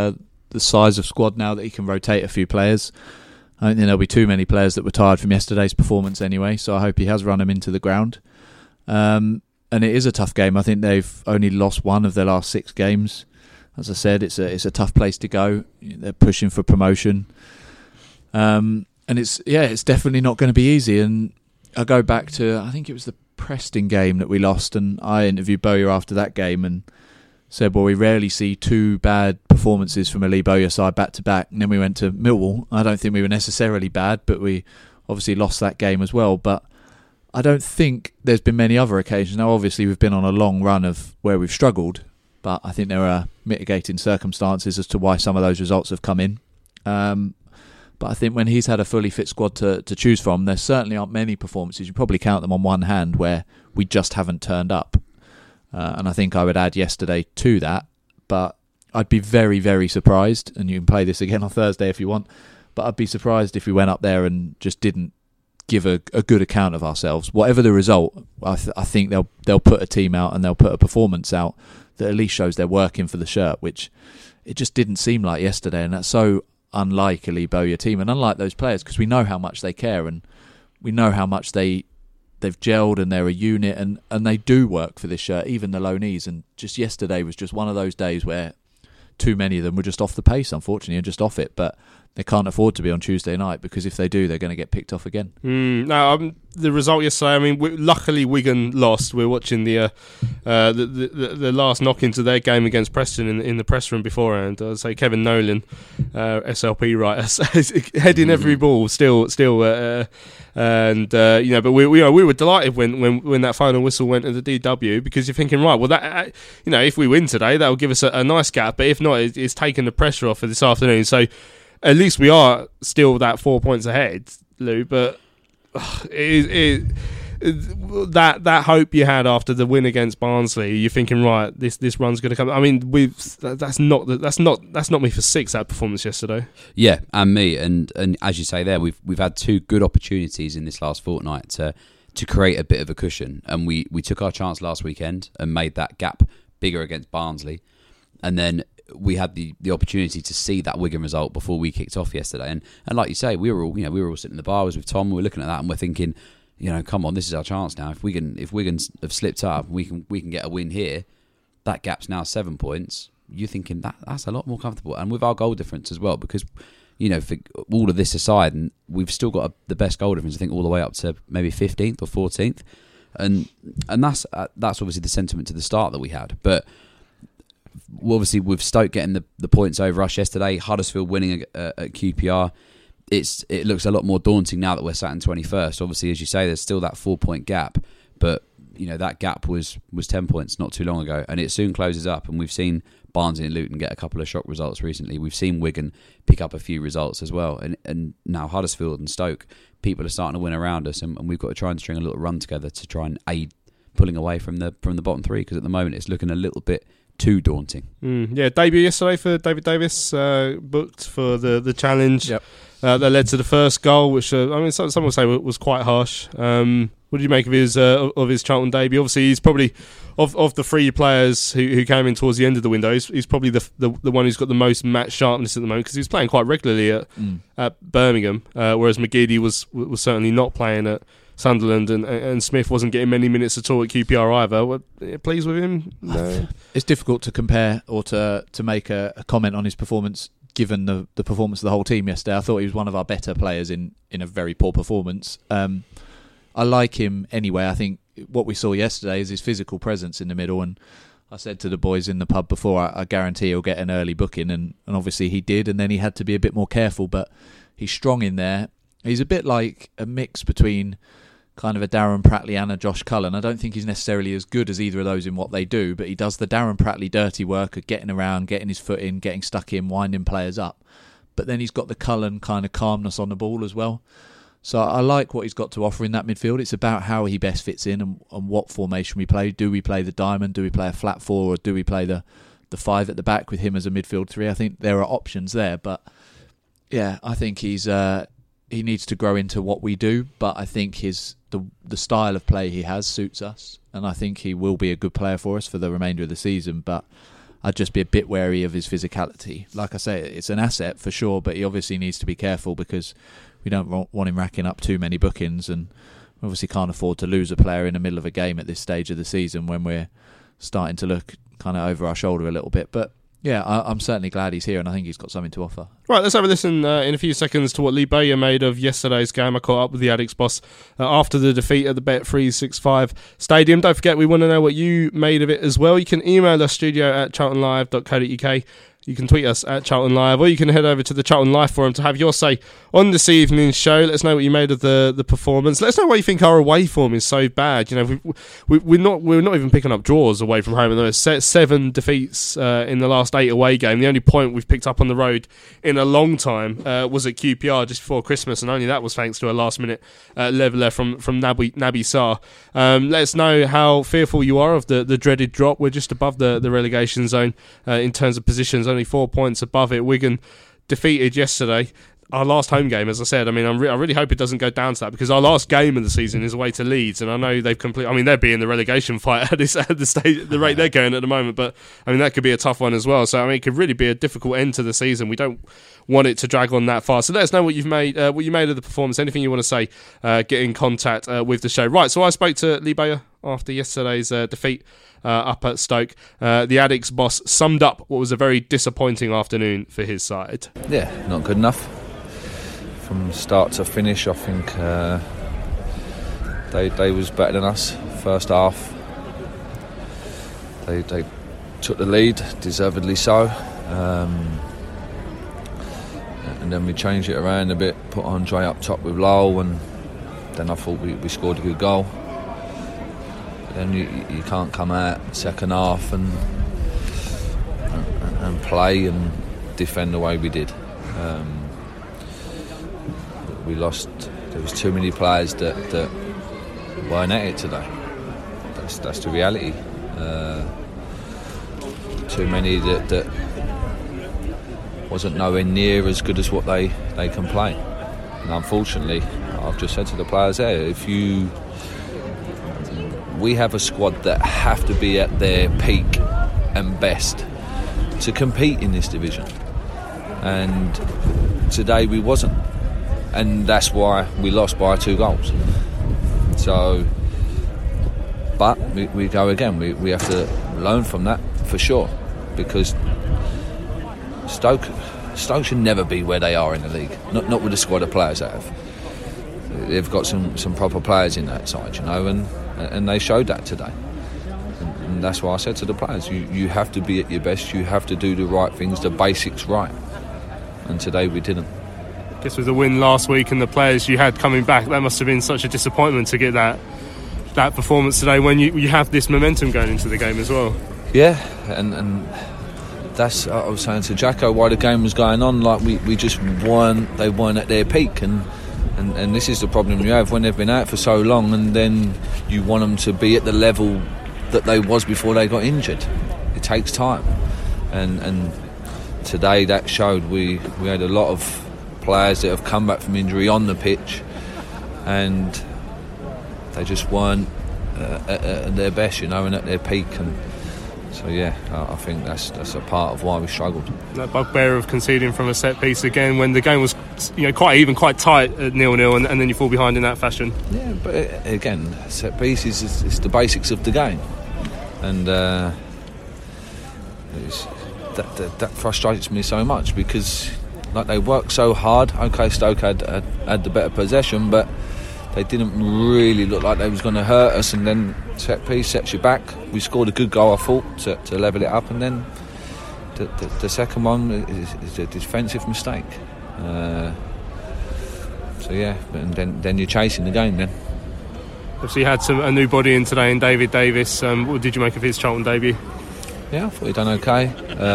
the size of squad now that he can rotate a few players. I don't think there'll be too many players that were tired from yesterday's performance anyway, so I hope he has run them into the ground. And it is a tough game. I think they've only lost one of their last 6 games. As I said, it's a tough place to go. They're pushing for promotion. And it's definitely not going to be easy. And I go back to, I think it was the Preston game that we lost, and I interviewed Bowyer after that game and said, well, we rarely see 2 bad performances from a Lee Bowyer side back to back. And then we went to Millwall. I don't think we were necessarily bad, but we obviously lost that game as well. But I don't think there's been many other occasions. Now, obviously, we've been on a long run of where we've struggled, but I think there are mitigating circumstances as to why some of those results have come in. But I think when he's had a fully fit squad to choose from, there certainly aren't many performances. You probably count them on one hand where we just haven't turned up. And I think I would add yesterday to that. But I'd be very, very surprised, and you can play this again on Thursday if you want, but I'd be surprised if we went up there and just didn't give a good account of ourselves. Whatever the result, I think they'll put a team out and they'll put a performance out that at least shows they're working for the shirt, which it just didn't seem like yesterday. And that's so unlike a Lee Bowyer team and unlike those players, because we know how much they care and we know how much they've gelled and they're a unit and they do work for this shirt, even the loanees. And just yesterday was just one of those days where too many of them were just off the pace, unfortunately, and just off it. But they can't afford to be on Tuesday night, because if they do, they're going to get picked off again. The result yesterday, I mean, luckily Wigan lost. We're watching the last knock into their game against Preston in the press room beforehand. I'd say Kevin Nolan, SLP writer, heading every ball still. But we were delighted when that final whistle went to the DW, because you're thinking, right, well, that if we win today, that will give us a nice gap. But if not, it's taking the pressure off for this afternoon. So at least we are still that 4 points ahead, Lou. But that hope you had after the win against Barnsley, you're thinking, right, this run's going to come. I mean, that's not me for 6. That performance yesterday. Yeah, and me, and as you say there, we've had 2 good opportunities in this last fortnight to create a bit of a cushion, and we took our chance last weekend and made that gap bigger against Barnsley, and then we had the opportunity to see that Wigan result before we kicked off yesterday, and like you say, we were all sitting in the bar, I was with Tom, we were looking at that and we're thinking, come on, this is our chance now. If Wigan have slipped up, we can get a win here. That gap's now 7 points. You're thinking that's a lot more comfortable, and with our goal difference as well, because for all of this aside, and we've still got the best goal difference, I think, all the way up to maybe 15th or 14th, and that's obviously the sentiment to the start that we had, but. Obviously, with Stoke getting the points over us yesterday, Huddersfield winning at QPR, it looks a lot more daunting now that we're sat in 21st. Obviously, as you say, there's still that 4-point gap, but that gap was 10 points not too long ago, and it soon closes up. And we've seen Barnsley and Luton get a couple of shock results recently. We've seen Wigan pick up a few results as well, and now Huddersfield and Stoke, people are starting to win around us, and we've got to try and string a little run together to try and aid pulling away from the bottom 3, because at the moment it's looking a little bit too daunting. Debut yesterday for David Davis, booked for the challenge. Yep. That led to the first goal, which some would say was quite harsh. What do you make of his Charlton debut? Obviously, he's probably of the 3 players who came in towards the end of the window. He's probably the one who's got the most match sharpness at the moment, because he was playing quite regularly at Birmingham, whereas McGeady was certainly not playing at Sunderland, and Smith wasn't getting many minutes at all at QPR either. Pleased with him? No. It's difficult to compare or to make a comment on his performance given the performance of the whole team yesterday. I thought he was one of our better players in a very poor performance. I like him anyway. I think what we saw yesterday is his physical presence in the middle, and I said to the boys in the pub before, I guarantee he'll get an early booking, and obviously he did, and then he had to be a bit more careful, but he's strong in there. He's a bit like a mix between kind of a Darren Pratley and a Josh Cullen. I don't think he's necessarily as good as either of those in what they do, but he does the Darren Pratley dirty work of getting around, getting his foot in, getting stuck in, winding players up. But then he's got the Cullen kind of calmness on the ball as well. So I like what he's got to offer in that midfield. It's about how he best fits in and what formation we play. Do we play the diamond? Do we play a flat 4? Or do we play the 5 at the back with him as a midfield 3? I think there are options there. But yeah, I think he needs to grow into what we do. But I think the style of play he has suits us. And I think he will be a good player for us for the remainder of the season. But I'd just be a bit wary of his physicality. Like I say, it's an asset for sure, but he obviously needs to be careful because we don't want him racking up too many bookings, and we obviously can't afford to lose a player in the middle of a game at this stage of the season when we're starting to look kind of over our shoulder a little bit. But yeah, I'm certainly glad he's here, and I think he's got something to offer. Right, let's have a listen in a few seconds to what Lee Bowyer made of yesterday's game. I caught up with the Addicks boss after the defeat at the Bet365 Stadium. Don't forget, we want to know what you made of it as well. You can email us, studio@charltonlive.co.uk. You can tweet us at Charlton Live, or you can head over to the Charlton Live forum to have your say on this evening's show. Let us know what you made of the performance. Let us know why you think our away form is so bad. You know, we're not even picking up draws away from home. And there's 7 defeats in the last 8 away game. The only point we've picked up on the road in a long time was at QPR just before Christmas, and only that was thanks to a last-minute leveller from Naby Sarr. Let us know how fearful you are of the dreaded drop. We're just above the relegation zone in terms of positions. Only 4 points above it. Wigan defeated yesterday. Our last home game, as I said, I mean, I really hope it doesn't go down to that, because our last game of the season is away to Leeds, and I know they've completely. I mean, they'll be in the relegation fight at the rate they're going at the moment. But I mean, that could be a tough one as well. So I mean, it could really be a difficult end to the season. We don't want it to drag on that far. So let us know what you made of the performance. Anything you want to say, get in contact with the show. Right. So I spoke to Lee Bowyer after yesterday's defeat up at Stoke. The Addicks boss summed up what was a very disappointing afternoon for his side. Yeah, not good enough. From start to finish, I think they was better than us. First half, they took the lead, deservedly so. And then we changed it around a bit, put Andre up top with Lowell, and then I thought we scored a good goal. Then you can't come out second half and play and defend the way we did. We lost. There was too many players that weren't at it today. That's the reality. Too many that wasn't nowhere near as good as what they can play. And unfortunately, I've just said to the players there, we have a squad that have to be at their peak and best to compete in this division. And today we wasn't. And that's why we lost by 2 goals. So, but we go again. We have to learn from that for sure, because Stoke should never be where they are in the league. Not with the squad of players they have. They've got some proper players in that side, you know, and they showed that today. And that's why I said to the players, you have to be at your best. You have to do the right things, the basics right. And today we didn't. I guess with the win last week and the players you had coming back, that must have been such a disappointment to get that performance today when you have this momentum going into the game as well. Yeah, and that's I was saying to Jacko why the game was going on, like we just weren't at their peak, and this is the problem you have when they've been out for so long, and then you want them to be at the level that they was before they got injured. It takes time, and today that showed. We had a lot of players that have come back from injury on the pitch, and they just weren't at their best, you know, and at their peak. And so yeah, I think that's a part of why we struggled. That bugbear of conceding from a set piece again when the game was, you know, quite tight at 0-0, and then you fall behind in that fashion. Yeah, but again, set pieces is the basics of the game, and that frustrates me so much, because like they worked so hard. Okay, Stoke had the better possession, but they didn't really look like they was going to hurt us. And then set piece sets you back. We scored a good goal, I thought, to level it up, and then the second one is a defensive mistake. So yeah, and then you're chasing the game then. Obviously, you had a new body in today in David Davis. What did you make of his Charlton debut? Yeah, I thought he'd done okay.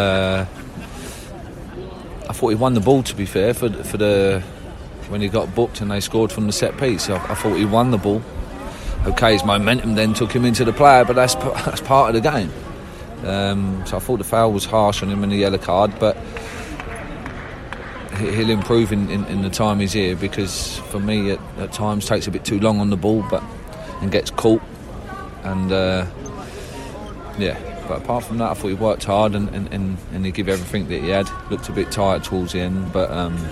I thought he won the ball, to be fair, for when he got booked and they scored from the set piece. I thought he won the ball. Okay, his momentum then took him into the player, but that's part of the game. So I thought the foul was harsh on him and the yellow card, but he'll improve in the time he's here, because for me at times takes a bit too long on the ball and gets caught. And yeah, But apart from that, I thought he worked hard and he gave everything that he had. Looked a bit tired towards the end, but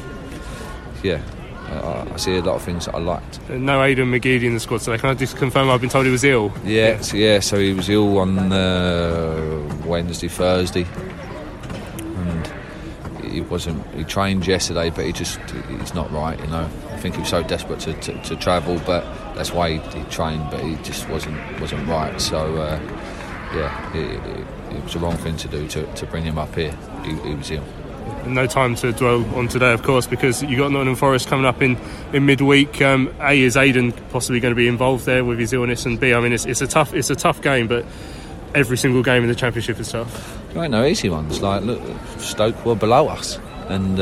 I see a lot of things that I liked. No Aidan McGeady in the squad today. Can I just confirm I've been told he was ill? So he was ill on Wednesday, Thursday, and he trained yesterday, but he's not right, you know. I think he was so desperate to travel, but that's why he trained, but he just wasn't right. So it was the wrong thing to do to bring him up here. He was ill. No time to dwell on today, of course, because you got Nottingham Forest coming up in midweek. A, is Aidan possibly going to be involved there with his illness, and B, I mean, it's a tough game, but every single game in the Championship is tough. There ain't no easy ones. Like, look, Stoke were below us, and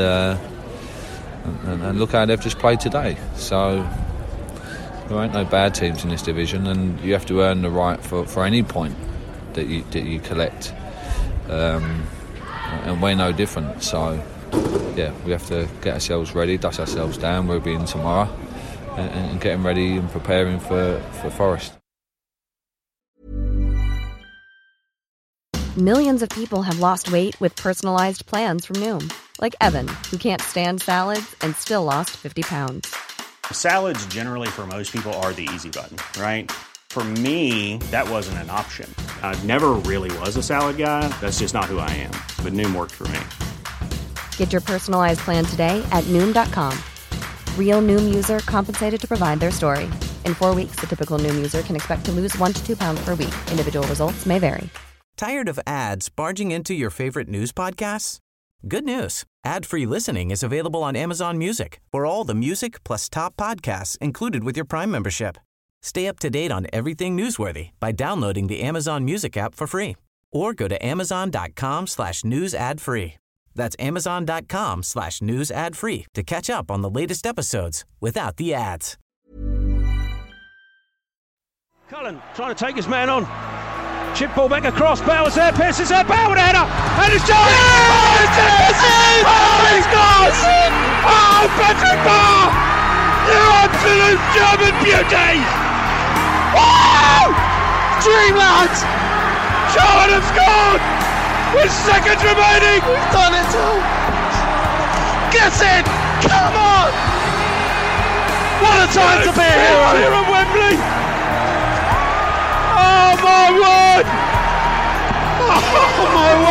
look how they've just played today. So there ain't no bad teams in this division, and you have to earn the right for any point that you collect. And we're no different, so we have to get ourselves ready, dust ourselves down. We'll be in tomorrow and getting ready and preparing for Forest. Millions of people have lost weight with personalised plans from Noom, like Evan, who can't stand salads and still lost 50 pounds. Salads generally for most people are the easy button, right? For me, that wasn't an option. I never really was a salad guy. That's just not who I am. But Noom worked for me. Get your personalized plan today at Noom.com. Real Noom user compensated to provide their story. In 4 weeks, the typical Noom user can expect to lose 1 to 2 pounds per week. Individual results may vary. Tired of ads barging into your favorite news podcasts? Good news. Ad-free listening is available on Amazon Music for all the music plus top podcasts included with your Prime membership. Stay up to date on everything newsworthy by downloading the Amazon Music app for free or go to amazon.com/news ad free. That's amazon.com/news ad free to catch up on the latest episodes without the ads. Cullen trying to take his man on. Chip ball back across. Bowers there. Pearce is there. Bauer with a header. And it's Jones. Oh, it's in! Oh, he scores! Oh, Patrick Barr! You absolute German beauty! Wow! Dreamland! Charlton have scored! With seconds remaining! We've done it all! Get in! Come on! What a time to be a hero! Here at Wembley! Oh my word! Oh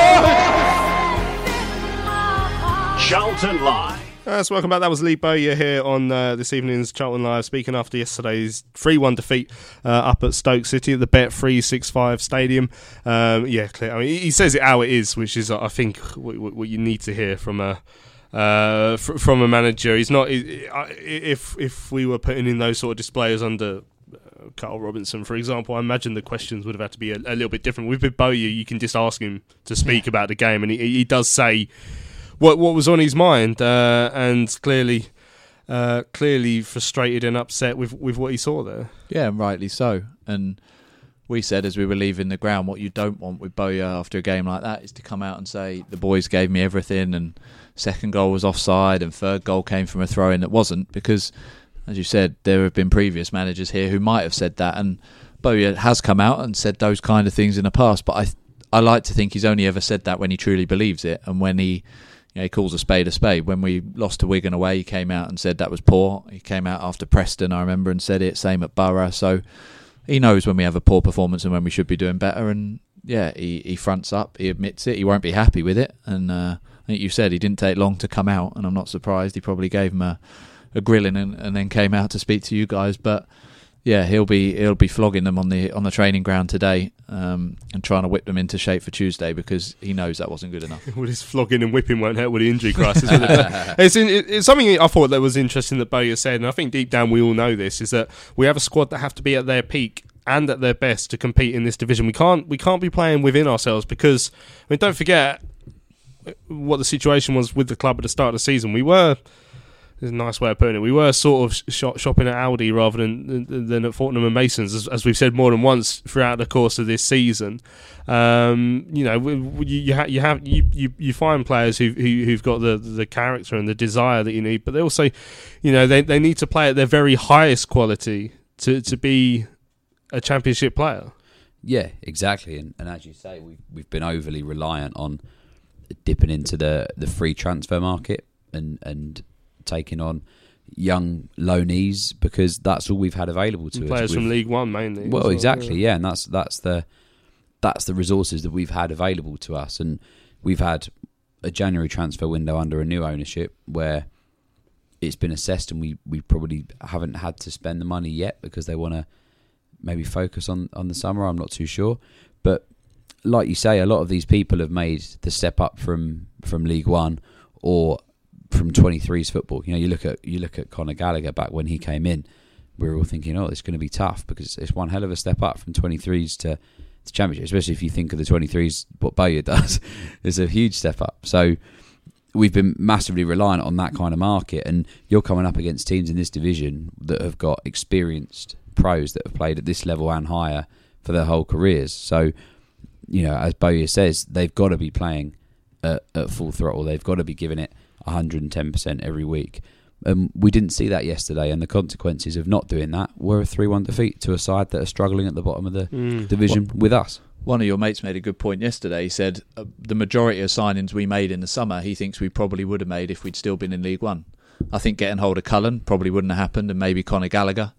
my word! Charlton Live. So welcome back. That was Lee Bowyer here on this evening's Charlton Live, speaking after yesterday's 3-1 defeat up at Stoke City at the Bet365 Stadium. Clear. I mean, he says it how it is, which is, I think, what you need to hear from a manager. He's not. If we were putting in those sort of displays under Carl Robinson, for example, I imagine the questions would have had to be a little bit different. With Bowyer, you can just ask him to speak about the game, and he does say what was on his mind, and clearly frustrated and upset with what he saw there. Yeah, and rightly so. And we said as we were leaving the ground, what you don't want with Bowyer after a game like that is to come out and say, the boys gave me everything, and second goal was offside, and third goal came from a throw-in that wasn't, because, as you said, there have been previous managers here who might have said that, and Bowyer has come out and said those kind of things in the past, but I like to think he's only ever said that when he truly believes it, and when he calls a spade a spade. When we lost to Wigan away, he came out and said that was poor. He came out after Preston, I remember, and said it. Same at Borough. So he knows when we have a poor performance and when we should be doing better. And yeah, he fronts up. He admits it. He won't be happy with it. And I think you said he didn't take long to come out, and I'm not surprised. He probably gave him a grilling and then came out to speak to you guys. But yeah, he'll be flogging them on the training ground today, and trying to whip them into shape for Tuesday, because he knows that wasn't good enough. Well, his flogging and whipping won't help with the injury crisis, will it? It's something I thought that was interesting that Bowyer said, and I think deep down we all know this, is that we have a squad that have to be at their peak and at their best to compete in this division. We can't be playing within ourselves, because, I mean, don't forget what the situation was with the club at the start of the season. There's a nice way of putting it. We were sort of shopping at Aldi rather than at Fortnum and Masons, as we've said more than once throughout the course of this season. You find players who've got the character and the desire that you need, but they also, they need to play at their very highest quality to be a championship player. Yeah, exactly. And as you say, we've been overly reliant on dipping into the free transfer market and taking on young loanees because that's all we've had available to us. Players from League One mainly. Well, exactly, yeah, and that's the resources that we've had available to us, and we've had a January transfer window under a new ownership where it's been assessed, and we probably haven't had to spend the money yet because they want to maybe focus on the summer. I'm not too sure, but like you say, a lot of these people have made the step up from League One or from 23s football. You know, you look at Conor Gallagher back when he came in. We were all thinking, oh, it's going to be tough because it's one hell of a step up from 23s to Championship, especially if you think of the 23s, what Bowyer does is a huge step up. So we've been massively reliant on that kind of market, and you're coming up against teams in this division that have got experienced pros that have played at this level and higher for their whole careers. So, you know, as Bowyer says, they've got to be playing at full throttle. They've got to be giving it 110% every week. We didn't see that yesterday, and the consequences of not doing that were a 3-1 defeat to a side that are struggling at the bottom of the division with us. One of your mates made a good point yesterday. He said the majority of signings we made in the summer, he thinks we probably would have made if we'd still been in League One. I think getting hold of Cullen probably wouldn't have happened, and maybe Conor Gallagher.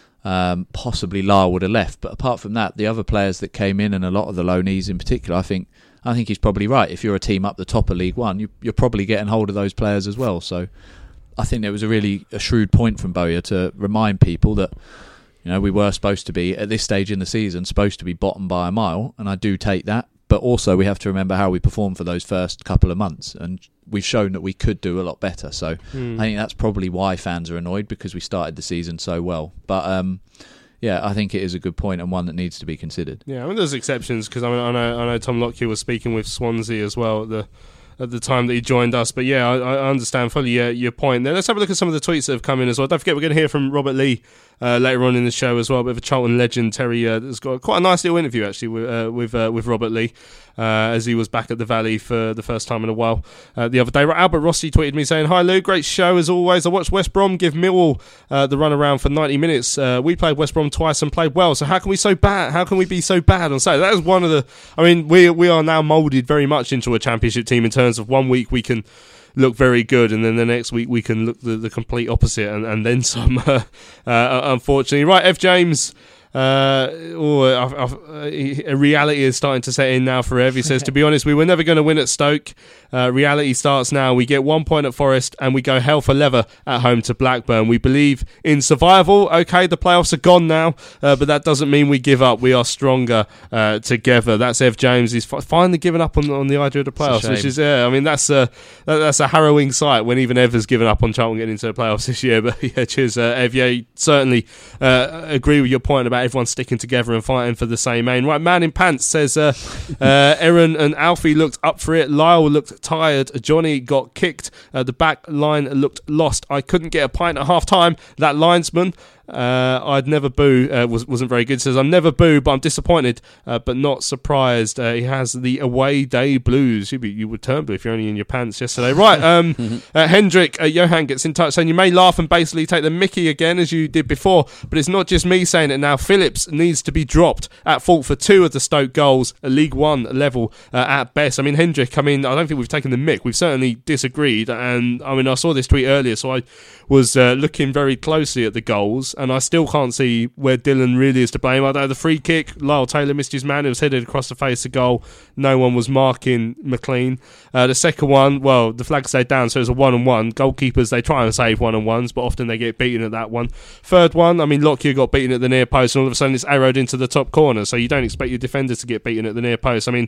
Possibly Lyle would have left. But apart from that, the other players that came in, and a lot of the loanees in particular, I think he's probably right. If you're a team up the top of League One, you're probably getting hold of those players as well. So I think there was a shrewd point from Bowyer to remind people that, you know, we were supposed to be, at this stage in the season, supposed to be bottom by a mile, and I do take that. But also we have to remember how we performed for those first couple of months, and we've shown that we could do a lot better. So I think that's probably why fans are annoyed, because we started the season so well. But yeah, I think it is a good point and one that needs to be considered. Yeah, I mean, there's exceptions, because I know Tom Lockyer was speaking with Swansea as well at the time that he joined us. But yeah, I understand fully your point there. Let's have a look at some of the tweets that have come in as well. Don't forget, we're going to hear from Robert Lee later on in the show as well, a bit of a Charlton legend. Terry has got quite a nice little interview actually with Robert Lee as he was back at the Valley for the first time in a while the other day. Albert Rossi tweeted me saying, "Hi Lou, great show as always. I watched West Brom give Millwall the run around for 90 minutes. We played West Brom twice and played well. So how can we be so bad on Saturday?" That is one of the. I mean, we are now moulded very much into a Championship team in terms of 1 week we can look very good, and then the next week we can look the complete opposite, and then some. Unfortunately, right, F. James. A reality is starting to set in now for Ev. He says, "To be honest, we were never going to win at Stoke. Reality starts now. We get 1 point at Forest and we go hell for leather at home to Blackburn. We believe in survival. Okay, the playoffs are gone now, but that doesn't mean we give up. We are stronger together." That's Ev James. He's finally given up on the idea of the playoffs, which is I mean that's a harrowing sight when even Ev has given up on Charlton getting into the playoffs this year. But yeah, cheers, Ev. Yeah, certainly agree with your point about everyone sticking together and fighting for the same aim. Right, Man in Pants says Aaron and Alfie looked up for it. Lyle looked tired. Johnny got kicked. The back line looked lost. I couldn't get a pint at half time. That linesman I'd never boo wasn't very good. Says, "I'm never boo, but I'm disappointed, but not surprised." He has the away day blues. You would turn blue if you're only in your pants yesterday. Right, Hendrik Johan gets in touch saying, "You may laugh and basically take the mickey again as you did before, but it's not just me saying it now. Phillips needs to be dropped, at fault for 2 of the Stoke goals, a League One level at best." I mean, Hendrik, I don't think we've taken the mick. We've certainly disagreed, and I mean, I saw this tweet earlier, so I was looking very closely at the goals, and I still can't see where Dylan really is to blame. I know the free kick, Lyle Taylor missed his man. It was headed across the face of goal. No one was marking McLean. The second one, well, the flag stayed down, so it was a 1-on-1. Goalkeepers, they try and save 1-on-1s, but often they get beaten at that one. Third one, I mean, Lockyer got beaten at the near post, and all of a sudden it's arrowed into the top corner, so you don't expect your defender to get beaten at the near post. I mean,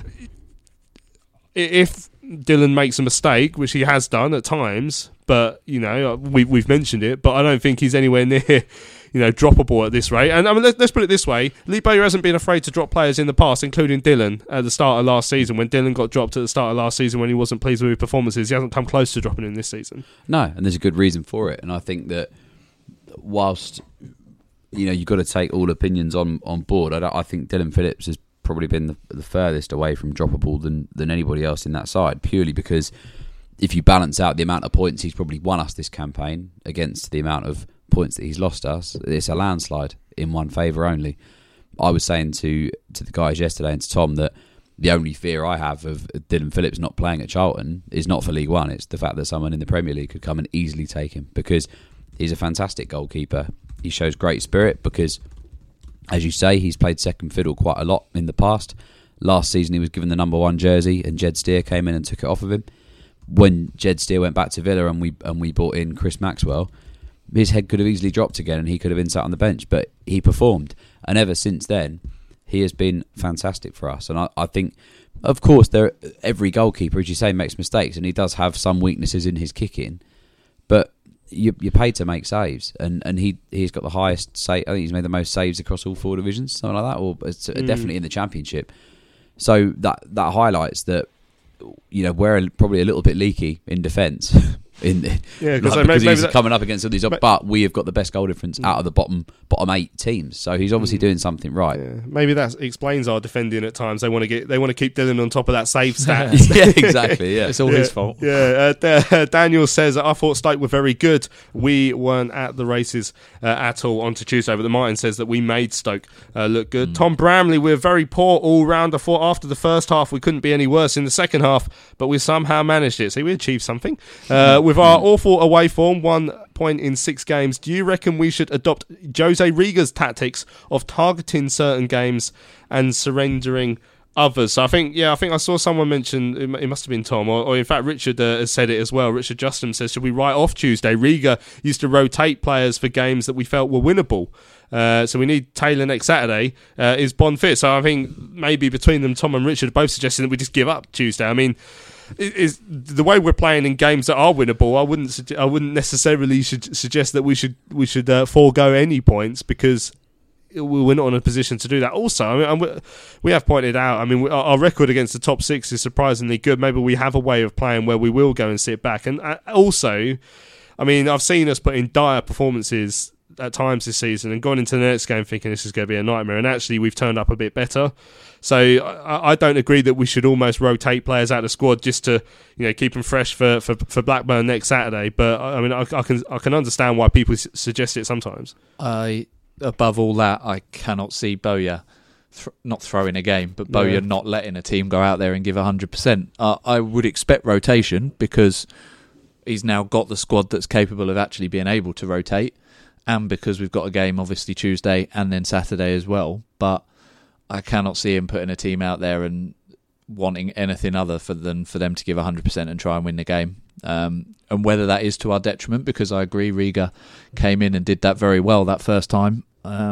if Dylan makes a mistake, which he has done at times, but, you know, we've mentioned it, but I don't think he's anywhere near, you know, droppable at this rate. And I mean, let's put it this way: Lee Bowyer hasn't been afraid to drop players in the past, including Dylan at the start of last season. When Dylan got dropped at the start of last season when he wasn't pleased with his performances, he hasn't come close to dropping him this season. No, and there's a good reason for it. And I think that whilst, you know, you've got to take all opinions on board, I think Dylan Phillips has probably been the furthest away from droppable than anybody else in that side, purely because if you balance out the amount of points he's probably won us this campaign against the amount of points that he's lost us, it's a landslide in one favour only. I was saying to the guys yesterday and to Tom that the only fear I have of Dylan Phillips not playing at Charlton is not for League One. It's the fact that someone in the Premier League could come and easily take him, because he's a fantastic goalkeeper. He shows great spirit because, as you say, he's played second fiddle quite a lot in the past. Last season he was given the number 1 jersey and Jed Steer came in and took it off of him. When Jed Steer went back to Villa and we brought in Chris Maxwell, his head could have easily dropped again and he could have been sat on the bench, but he performed. And ever since then, he has been fantastic for us. And I think, of course, every goalkeeper, as you say, makes mistakes, and he does have some weaknesses in his kicking, but you're paid to make saves, and he's got the highest save. I think he's made the most saves across all 4 divisions, something like that, or definitely in the Championship. So that highlights that, you know, we're probably a little bit leaky in defence. Because he's coming up against all these, but we have got the best goal difference out of the bottom 8 teams. So he's obviously doing something right. Yeah. Maybe that explains our defending at times. They want to keep Dylan on top of that save stat. Yeah, exactly. Yeah, it's all his fault. Yeah. Daniel says, I thought Stoke were very good. We weren't at the races at all on to Tuesday. But the Martin says that we made Stoke look good. Tom Bramley, we're very poor all round. I thought after the first half we couldn't be any worse in the second half, but we somehow managed it. See, we achieved something. With our awful away form, 1 point in 6 games, do you reckon we should adopt Jose Riga's tactics of targeting certain games and surrendering others? So I think I saw someone mention, it must have been Tom, or in fact Richard has said it as well. Richard Justin says, should we write off Tuesday? Riga used to rotate players for games that we felt were winnable. So we need Taylor next Saturday. Is Bond fit? So I think maybe between them, Tom and Richard are both suggesting that we just give up Tuesday. I mean, is the way we're playing in games that are winnable, I wouldn't necessarily suggest that we should forego any points, because we're not in a position to do that. Also, I mean, we have pointed out, I mean, our record against the top 6 is surprisingly good. Maybe we have a way of playing where we will go and sit back. And also, I mean, I've seen us put in dire performances at times this season and gone into the next game thinking this is going to be a nightmare, and actually we've turned up a bit better. So I don't agree that we should almost rotate players out of the squad just to, you know, keep them fresh for Blackburn next Saturday. But I mean, I can understand why people suggest it sometimes. Above all that, I cannot see Bowyer not throwing a game, but Bowyer not letting a team go out there and give 100%. I would expect rotation because he's now got the squad that's capable of actually being able to rotate, and because we've got a game obviously Tuesday and then Saturday as well. But I cannot see him putting a team out there and wanting anything other than for them to give 100% and try and win the game. And whether that is to our detriment, because I agree Riga came in and did that very well that first time,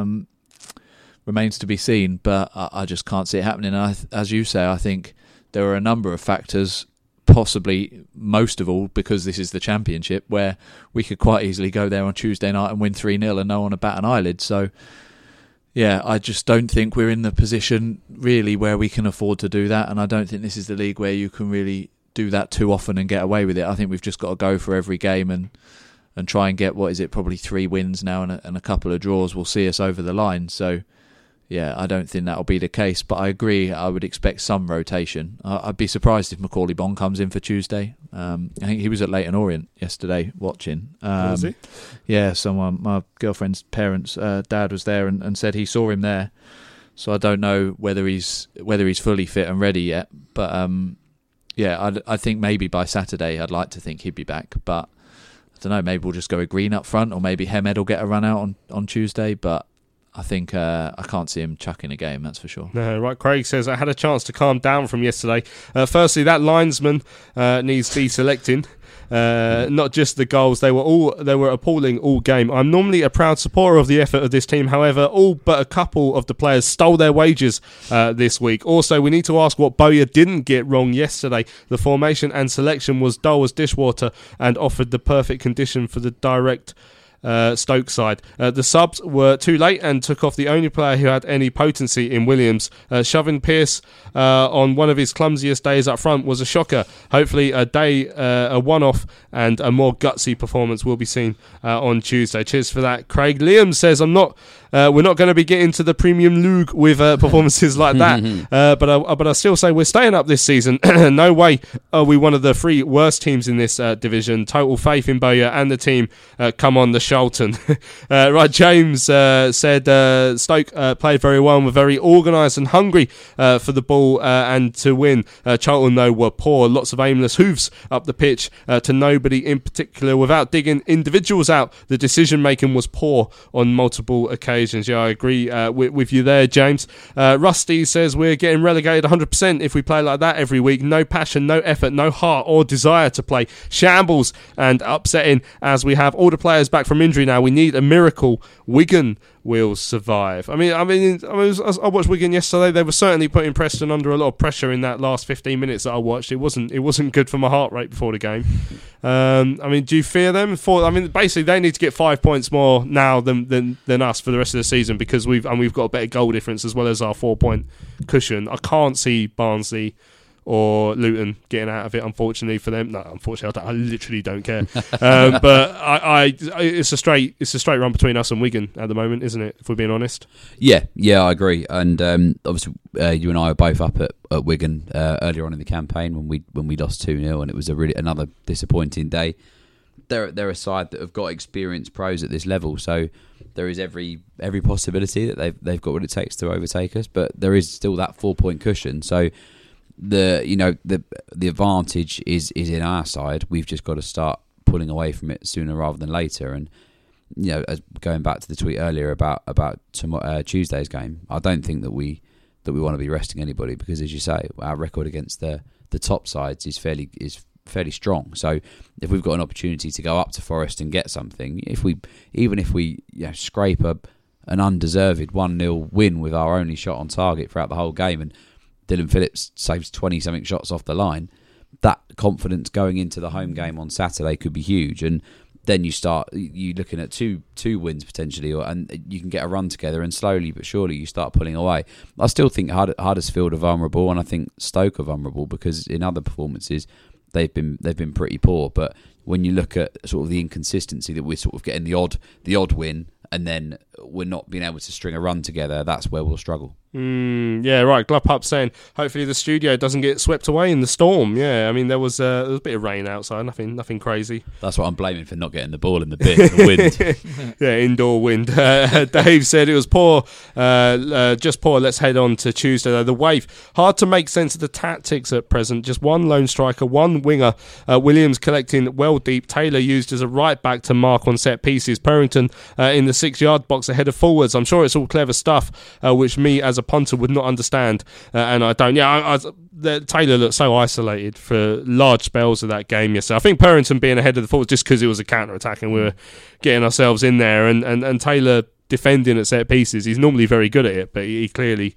remains to be seen. But I just can't see it happening. And as you say, I think there are a number of factors, possibly most of all because this is the Championship, where we could quite easily go there on Tuesday night and win 3-0 and no one to bat an eyelid. So yeah, I just don't think we're in the position really where we can afford to do that, and I don't think this is the league where you can really do that too often and get away with it. I think we've just got to go for every game and try and get, probably 3 wins now and a couple of draws will see us over the line. So yeah, I don't think that'll be the case, but I agree, I would expect some rotation. I'd be surprised if Macaulay Bonne comes in for Tuesday. I think he was at Leyton Orient yesterday watching. Was he? Yeah, my girlfriend's parents' dad was there and said he saw him there. So I don't know whether he's fully fit and ready yet. But yeah, I think maybe by Saturday I'd like to think he'd be back. But I don't know, maybe we'll just go with Green up front, or maybe Hemed will get a run out on Tuesday. But I think I can't see him chucking a game, that's for sure. No, right. Craig says, I had a chance to calm down from yesterday. Firstly, that linesman needs deselecting. Not just the goals, they were appalling all game. I'm normally a proud supporter of the effort of this team. However, all but a couple of the players stole their wages this week. Also, we need to ask what Bowyer didn't get wrong yesterday. The formation and selection was dull as dishwater and offered the perfect condition for the direct Stoke side. The subs were too late and took off the only player who had any potency in Williams. Shoving Pearce on one of his clumsiest days up front was a shocker. Hopefully a one-off and a more gutsy performance will be seen on Tuesday. Cheers for that, Craig. Liam says, we're not going to be getting to the Premium League with performances like that, but I still say we're staying up this season. No way are we one of the 3 worst teams in this division. Total faith in Bowyer and the team. Come on, the Charlton. Right, James said Stoke played very well and were very organised and hungry for the ball and to win. Charlton, though, were poor. Lots of aimless hooves up the pitch to nobody in particular. Without digging individuals out, the decision-making was poor on multiple occasions. Yeah, I agree with you there, James. Rusty says we're getting relegated 100% if we play like that every week. No passion, no effort, no heart or desire to play. Shambles and upsetting as we have all the players back from injury now. We need a miracle. Wigan will survive. I watched Wigan yesterday. They were certainly putting Preston under a lot of pressure in that last 15 minutes that I watched. It wasn't good for my heart rate before the game. Do you fear them? Basically they need to get 5 points more now than us for the rest of the season, because we've got a better goal difference as well as our 4-point cushion. I can't see Barnsley or Luton getting out of it, unfortunately for them. No, unfortunately, I literally don't care. But it's a straight run between us and Wigan at the moment, isn't it? If we're being honest. Yeah, I agree. And obviously, you and I were both up at Wigan earlier on in the campaign when we lost 2-0, and it was another disappointing day. They're a side that have got experienced pros at this level, so there is every possibility that they've got what it takes to overtake us. But there is still that 4-point cushion, so. The advantage is in our side. We've just got to start pulling away from it sooner rather than later. And as going back to the tweet earlier about Tuesday's game, I don't think that we want to be resting anybody, because, as you say, our record against the top sides is fairly strong. So if we've got an opportunity to go up to Forest and get something, even if we scrape an undeserved 1-0 win with our only shot on target throughout the whole game, and Dylan Phillips saves 20-something shots off the line, that confidence going into the home game on Saturday could be huge. And then you're looking at two wins potentially, and you can get a run together, and slowly but surely you start pulling away. I still think Huddersfield are vulnerable, and I think Stoke are vulnerable, because in other performances they've been pretty poor. But when you look at sort of the inconsistency that we're sort of getting the odd win, and then we're not being able to string a run together, that's where we'll struggle. Yeah, right. Glupup saying hopefully the studio doesn't get swept away in the storm. Yeah, there was a bit of rain outside, nothing crazy. That's what I'm blaming for not getting the ball in the bin, the wind. Yeah, indoor wind. Dave said it was poor, just poor. Let's head on to Tuesday though. The Wave, hard to make sense of the tactics at present. Just one lone striker, one winger. Williams collecting well deep. Taylor used as a right back to mark on set pieces. Purrington in the 6-yard box ahead of forwards. I'm sure it's all clever stuff, which me as a punter would not understand, and I don't. Taylor looked so isolated for large spells of that game yesterday. I think Purrington being ahead of the forwards just because it was a counter attack and we were getting ourselves in there, and Taylor defending at set pieces. He's normally very good at it, but he clearly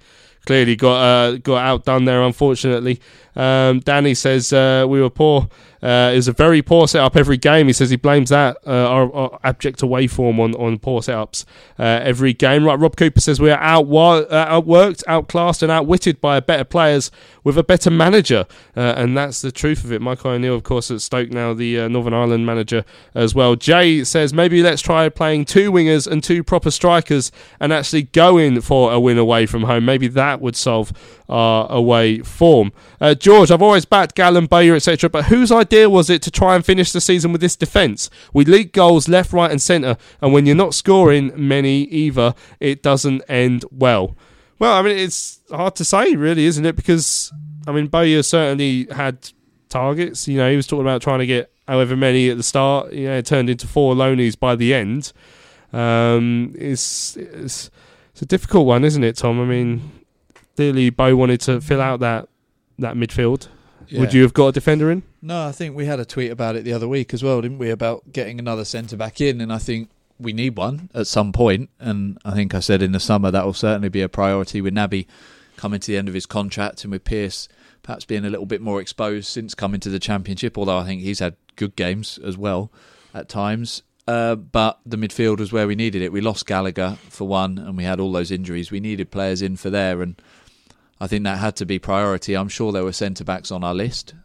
got outdone there, unfortunately. Danny says we were poor. It was a very poor setup every game. He says he blames that our abject away form on poor setups every game. Right, Rob Cooper says we are outworked, outclassed and outwitted by better players with a better manager, and that's the truth of it. Michael O'Neill, of course, at Stoke now, the Northern Ireland manager as well. Jay says maybe let's try playing 2 wingers and 2 proper strikers and actually going for a win away from home. Maybe that would solve our away form. George, I've always backed Gallen, Bayer, etc., but whose idea was it to try and finish the season with this defence? We leak goals left, right and centre, and when you're not scoring many either, it doesn't end well. Well, it's hard to say, really, isn't it? Because, Bayer certainly had targets. He was talking about trying to get however many at the start. It turned into 4 loanies by the end. It's a difficult one, isn't it, Tom? Clearly, Bo wanted to fill out that midfield. Yeah. Would you have got a defender in? No, I think we had a tweet about it the other week as well, didn't we? About getting another centre-back in, and I think we need one at some point. And I think I said in the summer that will certainly be a priority with Naby coming to the end of his contract, and with Pearce perhaps being a little bit more exposed since coming to the Championship, although I think he's had good games as well at times. But the midfield was where we needed it. We lost Gallagher for one, and we had all those injuries. We needed players in for there, and I think that had to be priority. I'm sure there were centre-backs on our list.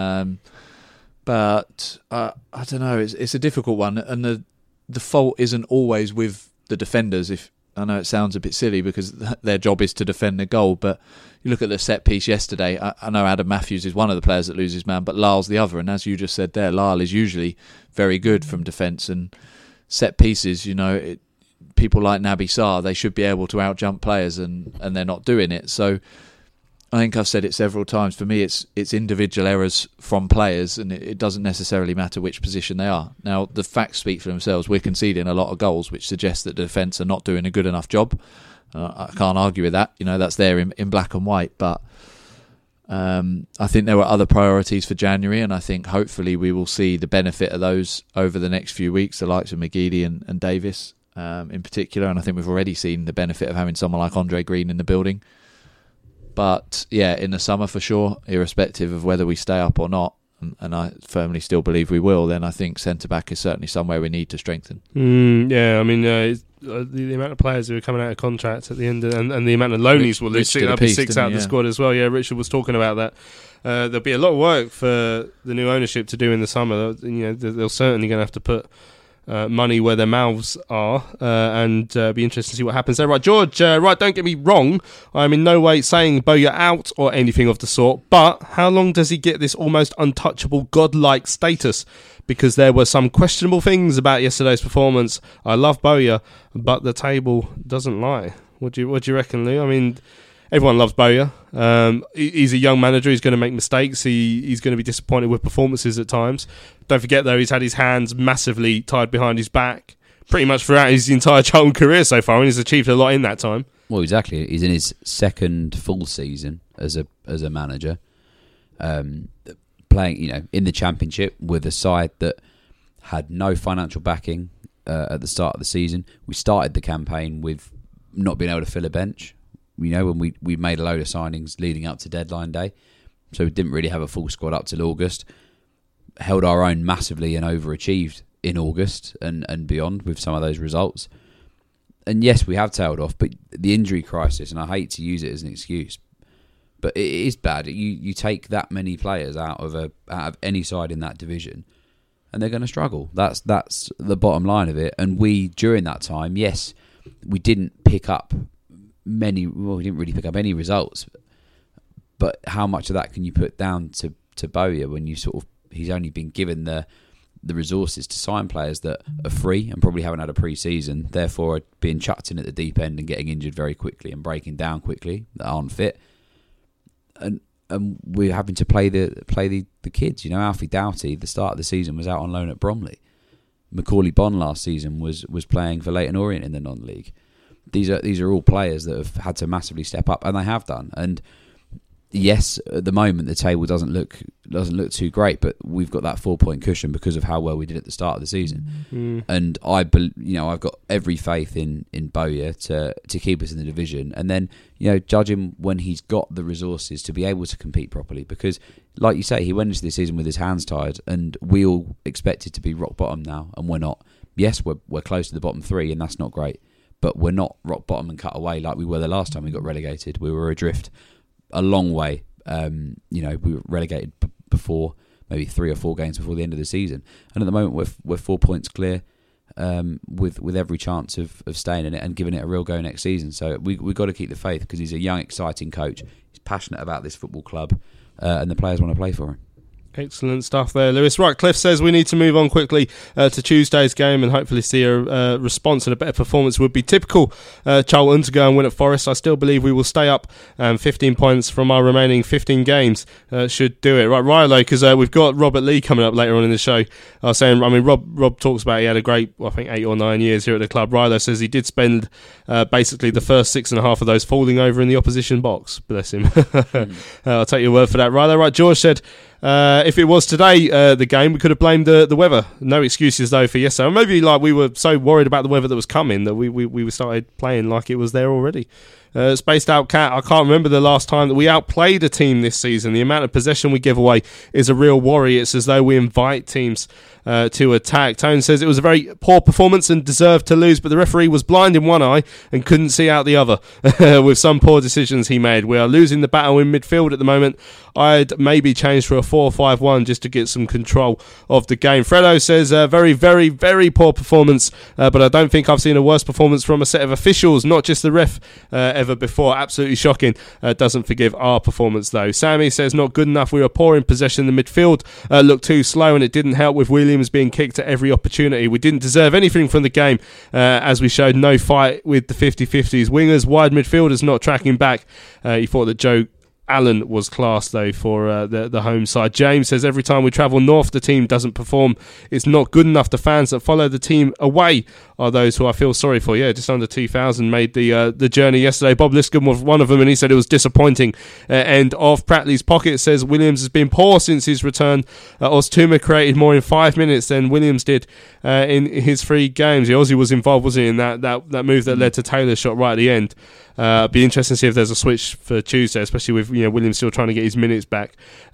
But I don't know, it's a difficult one. And the fault isn't always with the defenders. If I know it sounds a bit silly because their job is to defend the goal, but you look at the set piece yesterday. I know Adam Matthews is one of the players that loses man, but Lyle's the other. And as you just said there, Lyle is usually very good from defence. And set pieces, people like Naby Sarr, they should be able to outjump players, and they're not doing it. So I think I've said it several times. For me, it's individual errors from players, and it doesn't necessarily matter which position they are. Now, the facts speak for themselves. We're conceding a lot of goals, which suggests that the defence are not doing a good enough job. I can't argue with that. That's there in black and white. But I think there were other priorities for January, and I think hopefully we will see the benefit of those over the next few weeks, the likes of McGeady and Davis in particular. And I think we've already seen the benefit of having someone like Andre Green in the building. But yeah, in the summer for sure, irrespective of whether we stay up or not, and I firmly still believe we will, then I think centre-back is certainly somewhere we need to strengthen. Yeah, I mean, the amount of players who are coming out of contract at the end, and the amount of loanies will lose. That'll be 6 out of the squad as well. Yeah, Richard was talking about that. There'll be a lot of work for the new ownership to do in the summer. They're certainly going to have to put money where their mouths are, and be interested to see what happens there. Right, George, don't get me wrong, I'm in no way saying Bowyer out or anything of the sort, but how long does he get this almost untouchable godlike status? Because there were some questionable things about yesterday's performance. I love Bowyer, but the table doesn't lie. What do you reckon, Lou? I mean, everyone loves Bowyer. He's a young manager. He's going to make mistakes. He's going to be disappointed with performances at times. Don't forget, though, he's had his hands massively tied behind his back pretty much throughout his entire Charlton career so far, and he's achieved a lot in that time. Well, exactly. He's in his second full season as a manager, playing in the Championship with a side that had no financial backing at the start of the season. We started the campaign with not being able to fill a bench. When we made a load of signings leading up to deadline day, so we didn't really have a full squad up till August. Held our own massively and overachieved in August and beyond with some of those results. And yes, we have tailed off, but the injury crisis, and I hate to use it as an excuse, but it is bad. You take that many players out of any side in that division, and they're going to struggle. That's the bottom line of it. And we, during that time, yes, we didn't pick up we didn't really pick up any results, but how much of that can you put down to Bowyer when he's only been given the resources to sign players that are free and probably haven't had a pre-season, therefore are being chucked in at the deep end and getting injured very quickly and breaking down quickly, that aren't fit, and we're having to play the kids. Alfie Doughty, the start of the season, was out on loan at Bromley. Macaulay Bonne last season was playing for Leyton Orient in the non-league. These are all players that have had to massively step up, and they have done. And yes, at the moment the table doesn't look too great, but we've got that 4-point cushion because of how well we did at the start of the season. And I've got every faith in Bowyer to keep us in the division, and then judge him when he's got the resources to be able to compete properly. Because, like you say, he went into this season with his hands tied, and we all expected to be rock bottom now, and we're not. Yes, we're close to the bottom 3, and that's not great, but we're not rock bottom and cut away like we were the last time we got relegated. We were adrift a long way. We were relegated before, maybe 3 or 4 games before the end of the season, and at the moment we're 4 points clear, with every chance of staying in it and giving it a real go next season. So we've got to keep the faith, because he's a young, exciting coach. He's passionate about this football club, and the players want to play for him. Excellent stuff there, Lewis. Right, Cliff says we need to move on quickly to Tuesday's game and hopefully see a response and a better performance. Would be typical Charlton to go and win at Forest. I still believe we will stay up. 15 points from our remaining 15 games should do it. Right, Rilo, because we've got Robert Lee coming up later on in the show. Rob talks about he had a great, 8 or 9 years here at the club. Rilo says he did spend basically the first 6.5 of those falling over in the opposition box. Bless him. I'll take your word for that, Rilo. Right, George said, if it was today, the game, we could have blamed the weather. No excuses, though, for yesterday. Or maybe we were so worried about the weather that was coming that we started playing like it was there already. Spaced Out Cat, I can't remember the last time that we outplayed a team this season. The amount of possession we give away is a real worry. It's as though we invite teams to attack. Tone says it was a very poor performance and deserved to lose, but the referee was blind in one eye and couldn't see out the other with some poor decisions he made. We are losing the battle in midfield at the moment. I'd maybe change for a 4-5-1 just to get some control of the game. Fredo says very, very, very poor performance, but I don't think I've seen a worse performance from a set of officials, not just the ref. ever before. Absolutely shocking. Doesn't forgive our performance though. Sammy says not good enough. We were poor in possession. The midfield looked too slow, and it didn't help with Williams being kicked at every opportunity. We didn't deserve anything from the game, as we showed no fight with the 50-50s. Wingers, wide midfielders not tracking back. He thought that Joe Allen was class though for the home side. James says every time we travel north the team doesn't perform. It's not good enough. The fans that follow the team away are those who I feel sorry for. Yeah, just under 2,000 made the journey yesterday. Bob Liscombe was one of them, and he said it was disappointing. End of Pratley's Pocket says Williams has been poor since his return. Ostuma created more in 5 minutes than Williams did in his 3 games. The Aussie was involved, wasn't he, in that move that led to Taylor's shot right at the end. Be interesting to see if there's a switch for Tuesday, especially with Williams still trying to get his minutes back.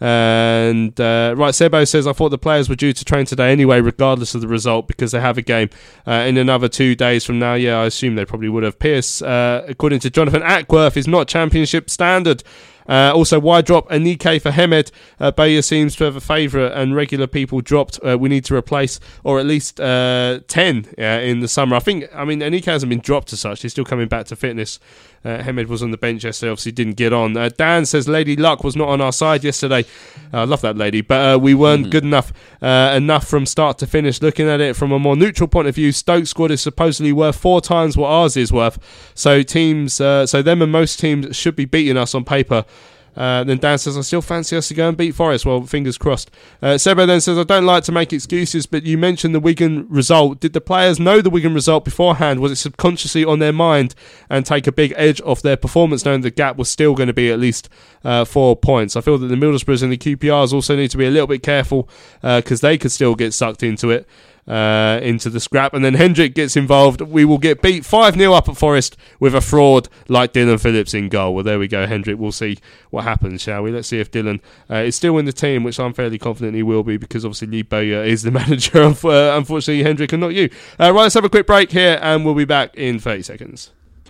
And right, Sebo says I thought the players were due to train today anyway, regardless of the result, because they have a game in another 2 days from now. Yeah, I assume they probably would have. Pierce, according to Jonathan Ackworth, is not championship standard. Also, why drop Anike for Hemed? Bayer seems to have a favourite, and regular people dropped. We need to replace, or at least 10 in the summer. Anike hasn't been dropped as such. He's still coming back to fitness. Hemed was on the bench yesterday, obviously didn't get on. Dan says Lady Luck was not on our side yesterday. I love that lady, but we weren't good enough from start to finish. Looking at it from a more neutral point of view, Stoke squad is supposedly worth 4 times what ours is worth. So them and most teams should be beating us on paper. Then Dan says I still fancy us to go and beat Forest. Well, fingers crossed. Sebo then says I don't like to make excuses, but you mentioned the Wigan result. Did the players know the Wigan result beforehand? Was it subconsciously on their mind and take a big edge off their performance, knowing the gap was still going to be at least 4 points? I feel that the Middlesbroughs and the QPRs also need to be a little bit careful, because they could still get sucked into it. Into the scrap, and then Hendrick gets involved. We will get beat 5-0 up at Forest with a fraud like Dylan Phillips in goal. Well, there we go, Hendrick. We'll see what happens, shall we? Let's see if Dylan is still in the team, which I'm fairly confident he will be, because obviously Lee Bowyer is the manager. Unfortunately, Hendrick and not you. Right, let's have a quick break here, and we'll be back in 30 seconds.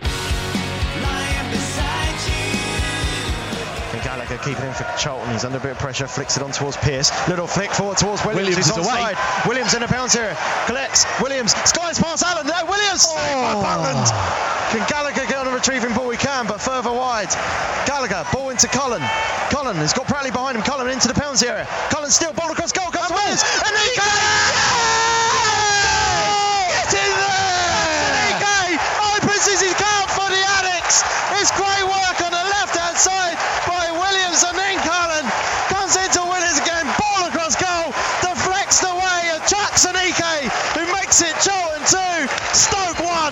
Gallagher keeping in for Charlton. He's under a bit of pressure. Flicks it on towards Pearce. Little flick forward towards Williams. Who's onside. Williams in the bounce area. Collects. Williams skies past Allen. No, Williams saved by Butland. Can Gallagher get on a retrieving ball? He can, but further wide. Gallagher ball into Cullen. Cullen has got Pratley behind him. Cullen into the pounds area. Cullen still ball across goal. Comes Williams. And Ike! Get in there! Ike opens his account for the Addicts. It's great work on the left-hand side by Williams, and then Cullen comes into Williams again, ball across goal, deflects away, and chucks an Ike, who makes it Charlton 2, Stoke 1.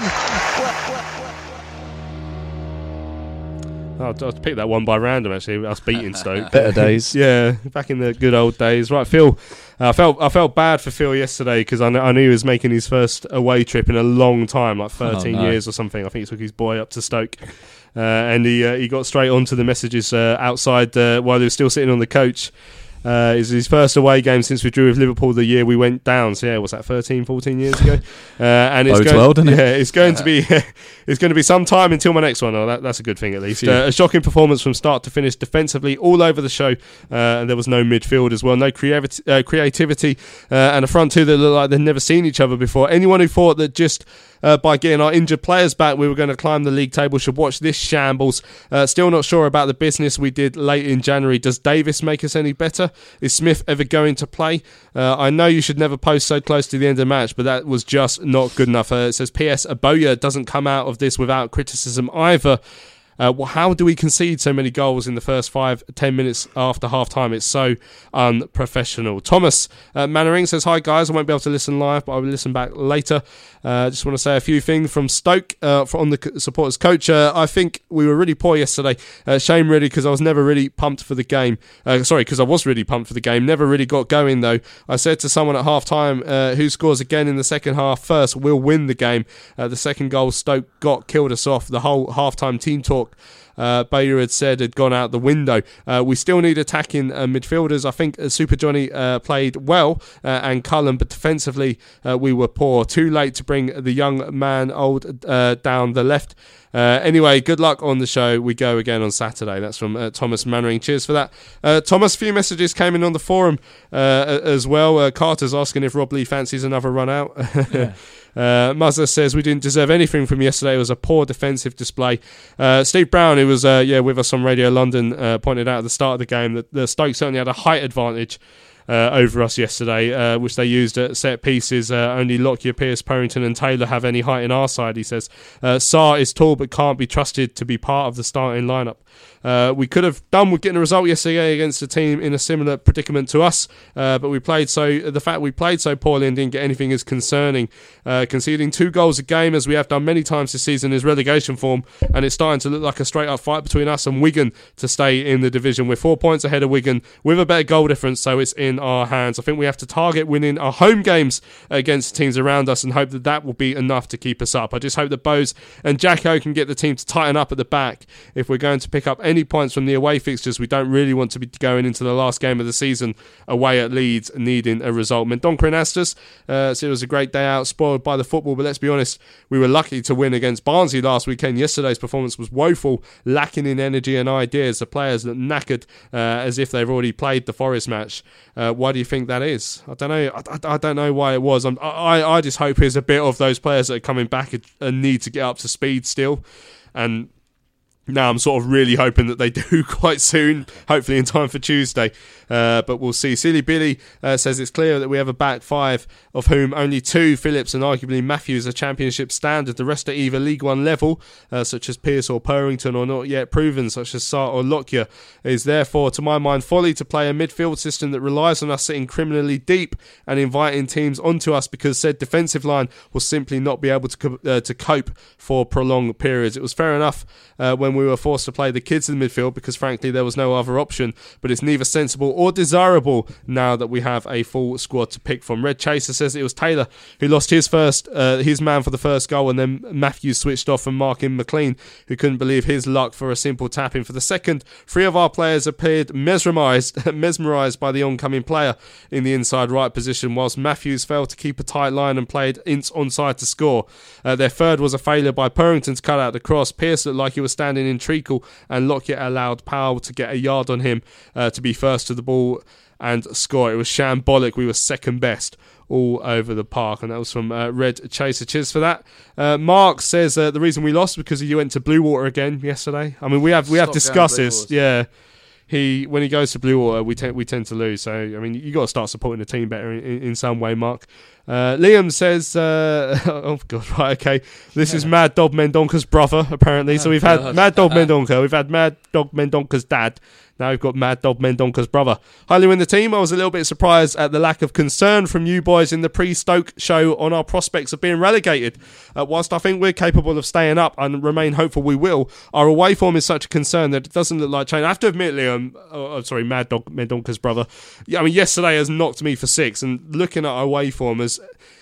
I'll pick that one by random, actually, us beating Stoke. Better days. Yeah, back in the good old days. Right, Phil, I felt bad for Phil yesterday, because I knew he was making his first away trip in a long time, like 13 years or something. I think he took his boy up to Stoke. And he got straight onto the messages outside while he was still sitting on the coach. It's his first away game since we drew with Liverpool the year we went down. So yeah, was that 13, 14 years ago? And it's going to be it's going to be some time until my next one. Oh, that's a good thing at least. A shocking performance from start to finish, defensively all over the show, and there was no midfield as well, no creativity, and a front two that looked like they'd never seen each other before. Anyone who thought that just by getting our injured players back we were going to climb the league table should watch this shambles. Still not sure about the business we did late in January. Does Davis make us any better? Is Smith ever going to play? I know you should never post so close to the end of the match, but that was just not good enough. It says P.S. Aboya doesn't come out of this without criticism either. How do we concede so many goals in the first 5-10 minutes after half-time? It's so unprofessional. Thomas Mannering says, hi guys, I won't be able to listen live, but I will listen back later. Just want to say a few things from Stoke, on the supporters coach. I think we were really poor yesterday. Shame really, because I was never really pumped for the game. Because I was really pumped for the game. Never really got going though. I said to someone at half-time, who scores again in the second half first will win the game. The second goal Stoke got killed us off. The whole half-time team talk Bayer had said had gone out the window. We still need attacking midfielders. I think Super Johnny played well and Cullen, but defensively we were poor. Too late to bring the young man down the left. Anyway, good luck on the show. We go again on Saturday. That's from Thomas Mannering. Cheers for that. Thomas, a few messages came in on the forum as well. Carter's asking if Rob Lee fancies another run out. Yeah. Muzza says we didn't deserve anything from yesterday. It was a poor defensive display. Steve Brown, who was with us on Radio London, pointed out at the start of the game that the Stoke certainly had a height advantage over us yesterday, which they used at set pieces. Only Lockyer, Pearce, Purrington and Taylor have any height in our side, he says. Sarr is tall but can't be trusted to be part of the starting lineup. We could have done with getting a result yesterday against a team in a similar predicament to us, but the fact we played so poorly and didn't get anything is concerning. Conceding 2 goals a game, as we have done many times this season, is relegation form, and it's starting to look like a straight up fight between us and Wigan to stay in the division. We're 4 points ahead of Wigan with a better goal difference, so it's in our hands. I think we have to target winning our home games against teams around us and hope that will be enough to keep us up. I just hope that Bose and Jacko can get the team to tighten up at the back. If we're going to pick up any points from the away fixtures, we don't really want to be going into the last game of the season away at Leeds needing a result. Mendonca and Astus, so it was a great day out, spoiled by the football, but let's be honest, we were lucky to win against Barnsley last weekend. Yesterday's performance was woeful, lacking in energy and ideas. The players look knackered, as if they've already played the Forest match. Why do you think that is? I don't know. I don't know why it was. I just hope there's a bit of those players that are coming back and need to get up to speed still, and now I'm sort of really hoping that they do quite soon, hopefully in time for Tuesday. But we'll see. Silly Billy says it's clear that we have a back 5, of whom only 2, Phillips and arguably Matthews, are Championship standard. The rest are either League One level, such as Pearce or Purrington, or not yet proven, such as Sarr or Lockyer. It is therefore, to my mind, folly to play a midfield system that relies on us sitting criminally deep and inviting teams onto us, because said defensive line will simply not be able to cope for prolonged periods. It was fair enough when we were forced to play the kids in the midfield, because frankly there was no other option, but it's neither sensible or desirable now that we have a full squad to pick from. Red Chaser says it was Taylor who lost his man for the first goal, and then Matthews switched off and Markin McLean, who couldn't believe his luck for a simple tap-in for the second. 3 of our players appeared mesmerised by the oncoming player in the inside right position, whilst Matthews failed to keep a tight line and played onside to score. Their third was a failure by Purrington to cut out the cross. Pearce looked like he was standing in treacle, and Lockyer allowed Powell to get a yard on him to be first to the ball and score. It was shambolic. We were second best all over the park, and that was from Red Chaser. Cheers for that. Mark says the reason we lost because you went to Bluewater again yesterday. I mean, we have discussed this. Yeah, when he goes to Bluewater, we tend to lose. So I mean, you got to start supporting the team better in some way, Mark. Liam says, oh god, right, okay. This is Mad Dog Mendonca's brother, apparently. So we've had Mad Dog Mendonca, we've had Mad Dog Mendonca's dad. Now we've got Mad Dog Mendonca's brother. Highly win the team. I was a little bit surprised at the lack of concern from you boys in the pre-Stoke show on our prospects of being relegated. Whilst I think we're capable of staying up and remain hopeful we will, our away form is such a concern that it doesn't look like change. I have to admit, Liam, Mad Dog Mendonca's brother, I mean, yesterday has knocked me for 6, and looking at our away form is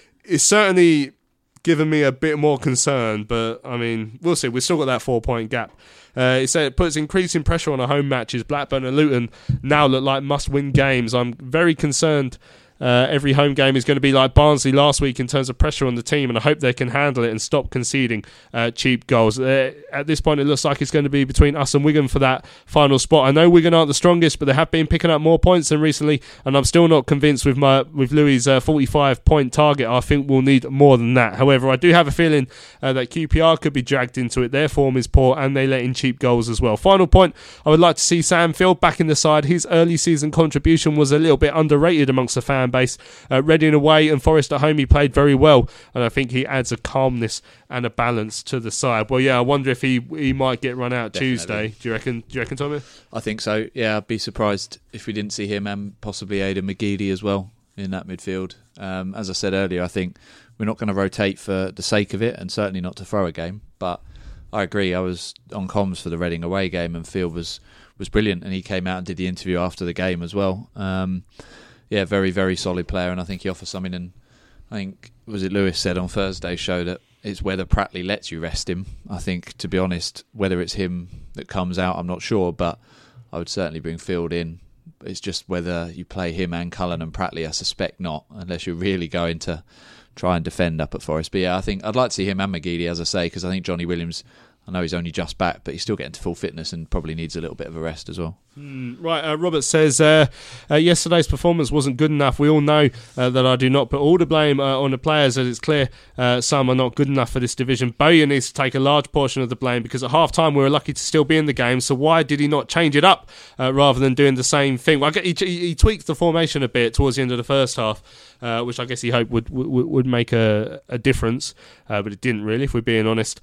certainly given me a bit more concern, but I mean, we'll see. We've still got that 4-point gap. He said it puts increasing pressure on our home matches. Blackburn and Luton now look like must-win games. I'm very concerned every home game is going to be like Barnsley last week in terms of pressure on the team, and I hope they can handle it and stop conceding cheap goals. At this point, it looks like it's going to be between us and Wigan for that final spot. I know Wigan aren't the strongest, but they have been picking up more points than recently, and I'm still not convinced with Louis' 45-point target. I think we'll need more than that. However, I do have a feeling that QPR could be dragged into it. Their form is poor, and they let in cheap goals as well. Final point, I would like to see Sam Field back in the side. His early season contribution was a little bit underrated amongst the fan base. Reading away and Forest at home, he played very well, and I think he adds a calmness and a balance to the side. Well, yeah, I wonder if he might get run out Tuesday. Do you reckon, Tommy? I think so. Yeah, I'd be surprised if we didn't see him and possibly Aidan McGeady as well in that midfield. As I said earlier, I think we're not going to rotate for the sake of it, and certainly not to throw a game. But I agree. I was on comms for the Reading away game, and Field was brilliant, and he came out and did the interview after the game as well. Very, very solid player, and I think he offers something. And I think, was it Lewis said on Thursday's show that it's whether Pratley lets you rest him. I think, to be honest, whether it's him that comes out, I'm not sure, but I would certainly bring Field in. It's just whether you play him and Cullen and Pratley. I suspect not, unless you're really going to try and defend up at Forest. But yeah, I think I'd like to see him and McGeady, as I say, because I think Johnny Williams, I know he's only just back, but he's still getting to full fitness and probably needs a little bit of a rest as well. Right, Robert says yesterday's performance wasn't good enough. We all know that I do not put all the blame on the players, as it's clear some are not good enough for this division. Bowyer needs to take a large portion of the blame, because at half time we were lucky to still be in the game, so why did he not change it up rather than doing the same thing? Well, he tweaked the formation a bit towards the end of the first half, which I guess he hoped would make a difference, but it didn't really, if we're being honest.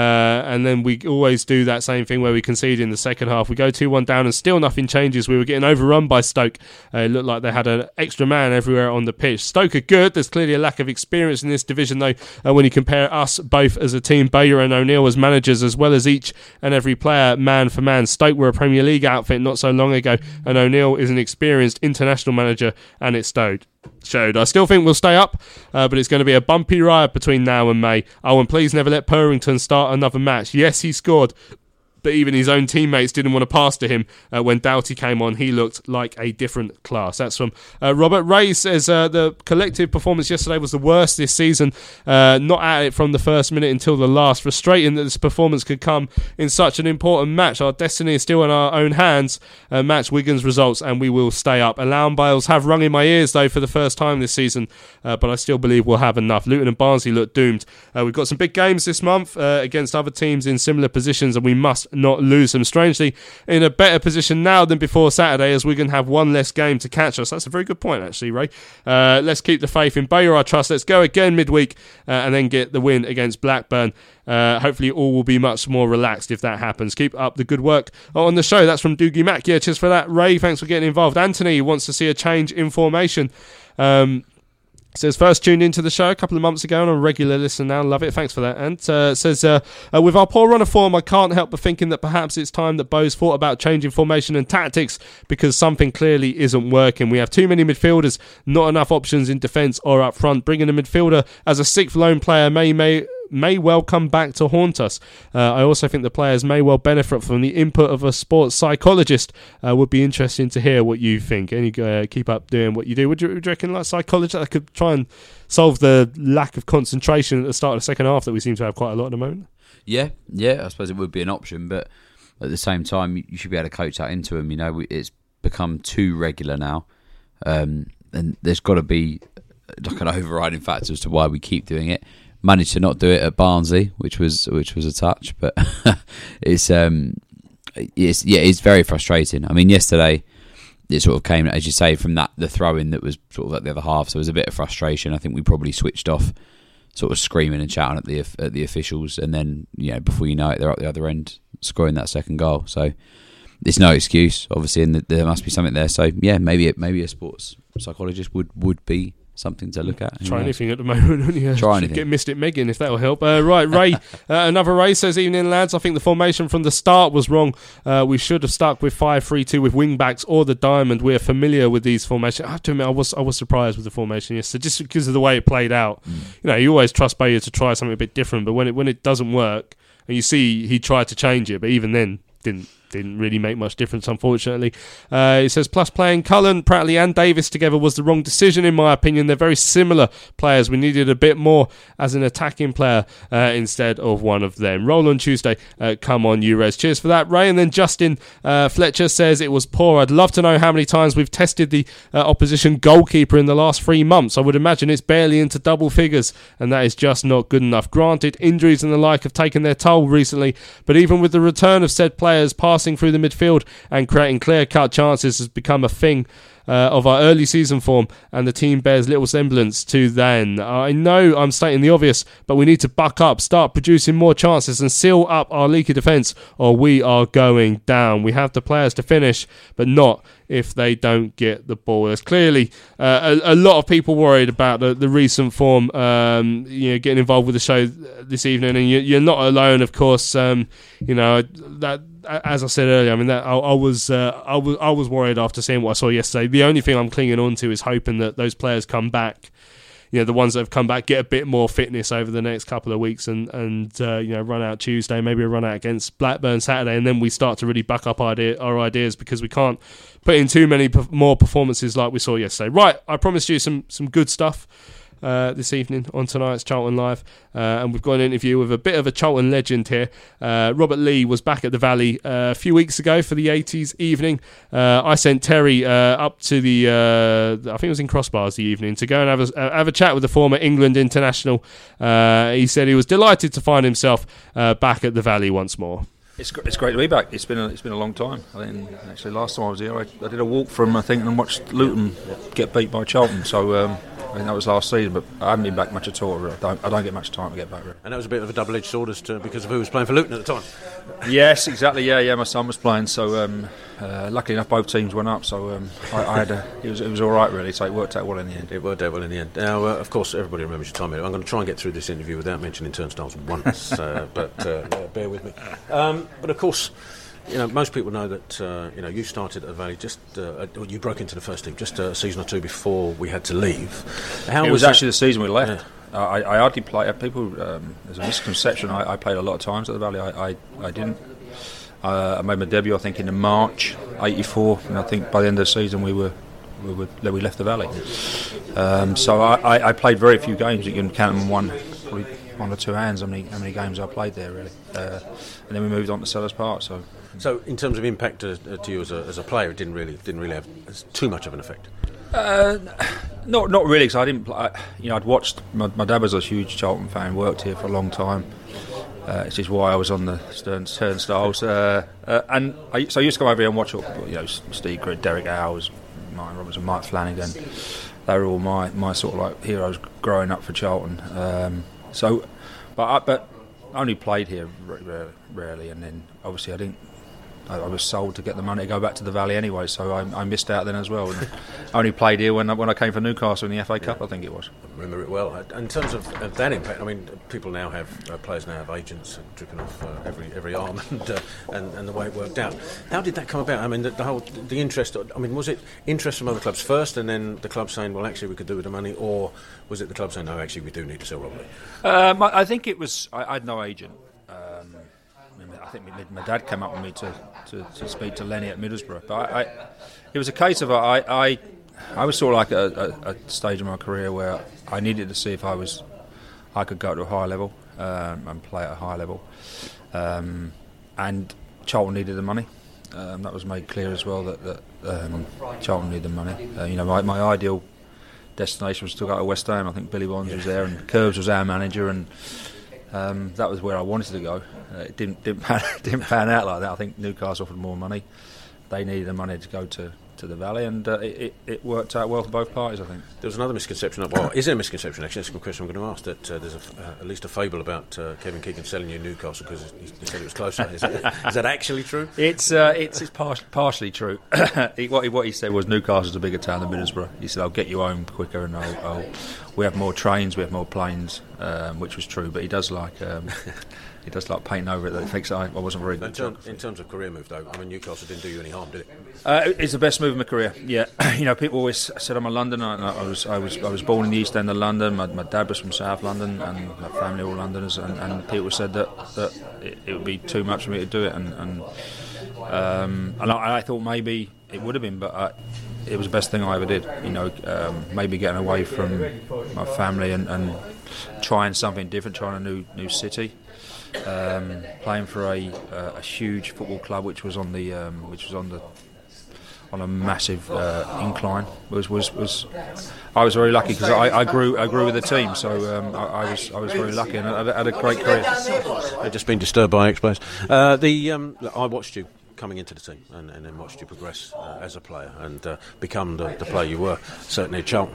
And then we always do that same thing where we concede in the second half. We go 2-1 down and still nothing changes. We were getting overrun by Stoke. It looked like they had an extra man everywhere on the pitch. Stoke are good. There's clearly a lack of experience in this division, though, when you compare us both as a team, Bowyer and O'Neill as managers, as well as each and every player man for man. Stoke were a Premier League outfit not so long ago, and O'Neill is an experienced international manager, and it showed. I still think we'll stay up, but it's going to be a bumpy ride between now and May. Oh, and please never let Purrington start another match. Yes, he scored, but even his own teammates didn't want to pass to him when Doughty came on. He looked like a different class. That's from Robert. Ray says the collective performance yesterday was the worst this season. Not at it from the first minute until the last. Frustrating that this performance could come in such an important match. Our destiny is still in our own hands. Match Wigan's results and we will stay up. Alarm bells have rung in my ears, though, for the first time this season, but I still believe we'll have enough. Luton and Barnsley look doomed. We've got some big games this month against other teams in similar positions, and we must not lose them. Strangely, in a better position now than before Saturday, as we're going to have one less game to catch us. That's a very good point, actually, Ray. Let's keep the faith in Bowyer, I trust. Let's go again midweek and then get the win against Blackburn. Hopefully all will be much more relaxed if that happens. Keep up the good work on the show. That's from Doogie Mack. Yeah, cheers for that, Ray. Thanks for getting involved. Anthony wants to see a change in formation. Says first tuned into the show a couple of months ago and I'm a regular listener now. Love it. Thanks for that. And says with our poor run of form, I can't help but thinking that perhaps it's time that Bowes thought about changing formation and tactics, because something clearly isn't working. We have too many midfielders, not enough options in defence or up front. Bringing a midfielder as a sixth lone player may well come back to haunt us. I also think the players may well benefit from the input of a sports psychologist. Would be interesting to hear what you think. And you keep up doing what you do. Would you reckon like psychologists that could try and solve the lack of concentration at the start of the second half that we seem to have quite a lot at the moment? Yeah, I suppose it would be an option, but at the same time you should be able to coach that into them. You know, it's become too regular now, and there's got to be like an overriding factor as to why we keep doing it. Managed to not do it at Barnsley, which was a touch, but it's very frustrating. I mean, yesterday it sort of came, as you say, from the throw-in that was sort of at the other half. So there was a bit of frustration. I think we probably switched off, sort of screaming and shouting at the officials, and then before you know it, they're up the other end scoring that second goal. So there's no excuse, obviously, and there must be something there. So yeah, maybe a sports psychologist would be something to look at. Try anything at the moment. Try anything. Get Mystic Megan if that will help. Right, Ray. Another Ray says, evening lads. I think the formation from the start was wrong. We should have stuck with 5-3-2 with wing backs or the diamond. We're familiar with these formations. I have to admit, I was surprised with the formation yesterday, just because of the way it played out. You always trust Bowyer to try something a bit different, but when it doesn't work, and you see he tried to change it, but even then didn't really make much difference, unfortunately. It says, plus playing Cullen, Pratley and Davis together was the wrong decision, in my opinion. They're very similar players. We needed a bit more as an attacking player instead of one of them. Roll on Tuesday. Come on, you Res. Cheers for that, Ray. And then Justin Fletcher says it was poor. I'd love to know how many times we've tested the opposition goalkeeper in the last 3 months. I would imagine it's barely into double figures, and that is just not good enough. Granted, injuries and the like have taken their toll recently, but even with the return of said players, passing through the midfield and creating clear-cut chances has become a thing of our early season form, and the team bears little semblance to then. I know I'm stating the obvious, but we need to buck up, start producing more chances and seal up our leaky defence, or we are going down. We have the players to finish, but not if they don't get the ball. There's clearly a lot of people worried about the recent form, getting involved with the show this evening, and you're not alone, of course. That, as I said earlier, I mean, that I was worried after seeing what I saw yesterday. The only thing I'm clinging on to is hoping that those players come back the ones that have come back get a bit more fitness over the next couple of weeks and run out Tuesday, maybe a run out against Blackburn Saturday, and then we start to really buck up our ideas, because we can't put in too many more performances like we saw yesterday. Right, I promised you some good stuff this evening on tonight's Charlton Live, and we've got an interview with a bit of a Charlton legend here. Robert Lee was back at the Valley a few weeks ago for the 80s evening. I sent Terry up to the I think it was in Crossbars the evening, to go and have a chat with the former England international. He said he was delighted to find himself back at the Valley once more. It's great to be back. It's been a long time. I think actually last time I was here, I did a walk from and watched Luton get beat by Charlton. So I think that was last season, but I haven't been back much at all. I don't get much time to get back. Really. And that was a bit of a double-edged sword because of who was playing for Luton at the time. Yes, exactly. Yeah. My son was playing, so luckily enough, both teams went up. So it was all right, really. So it worked out well in the end. It worked out well in the end. Now, of course, everybody remembers your time here. I'm going to try and get through this interview without mentioning turnstiles once, but bear with me. But of course, most people know that you started at the Valley you broke into the first team just a season or two before we had to leave. It was actually the season we left. Yeah. I hardly played. People, there's a misconception. I played a lot of times at the Valley. I didn't. I made my debut, I think, in March '84, and I think by the end of the season we left the Valley. So I played very few games. You can count them one or two hands. How many games I played there, really. And then we moved on to Sellers Park. So in terms of impact to you as a player, it didn't really have too much of an effect. Not really, because I didn't play. I'd watched. My dad was a huge Charlton fan. Worked here for a long time. It's just why I was on the turnstiles. And I used to come over here and watch. Steve Grid, Derek Howes, Martin Roberts, and Mike Flanagan. They were all my sort of like heroes growing up for Charlton. But I only played here rarely, and then obviously I was sold to get the money to go back to the Valley anyway, so I missed out then as well. And I only played here when I came for Newcastle in the FA Cup, I think it was. I remember it well. In terms of that impact, I mean, players now have agents dripping off every arm, and the way it worked out. How did that come about? I mean, the interest. I mean, was it interest from other clubs first, and then the club saying, well, actually, we could do with the money, or was it the club saying, no, actually, we do need to sell Robert? I think it was. I had no agent. I think my dad came up with me to speak to Lenny at Middlesbrough, but it was a case of I was sort of like a stage of my career where I needed to see if I could go to a high level and play at a high level, and Charlton needed the money. That was made clear as well that Charlton needed the money. My ideal destination was to go to West Ham. I think Billy Bonds was there, and Curbs was our manager, and that was where I wanted to go. It didn't pan out like that. I think Newcastle offered more money. They needed the money to go to the Valley, and it worked out well for both parties, I think. There was another misconception. Well, is there a misconception? Actually, that's a good question I'm going to ask. That there's at least a fable about Kevin Keegan selling you Newcastle because he said it was closer. Is that actually true? It's partially true. What he said was Newcastle's a bigger town than Middlesbrough. He said, I'll get you home quicker, and we have more trains, we have more planes, which was true. But he does like painting over it. That thinks I wasn't very good. In terms of career move, though, I mean, Newcastle didn't do you any harm, did it? It's the best move of my career. Yeah, people always said I'm a Londoner. I was born in the East End of London. My dad was from South London, and my family were all Londoners. And people said that it would be too much for me to do it. And I thought maybe it would have been, but it was the best thing I ever did. Maybe getting away from my family and trying something different, trying a new city. Playing for a huge football club, which was on a massive incline. I was very lucky because I grew with the team, so I was very lucky, and I had a great career. I've just been disturbed by X-Players. I watched you coming into the team and then watched you progress as a player and become the player you were, certainly at Charlton.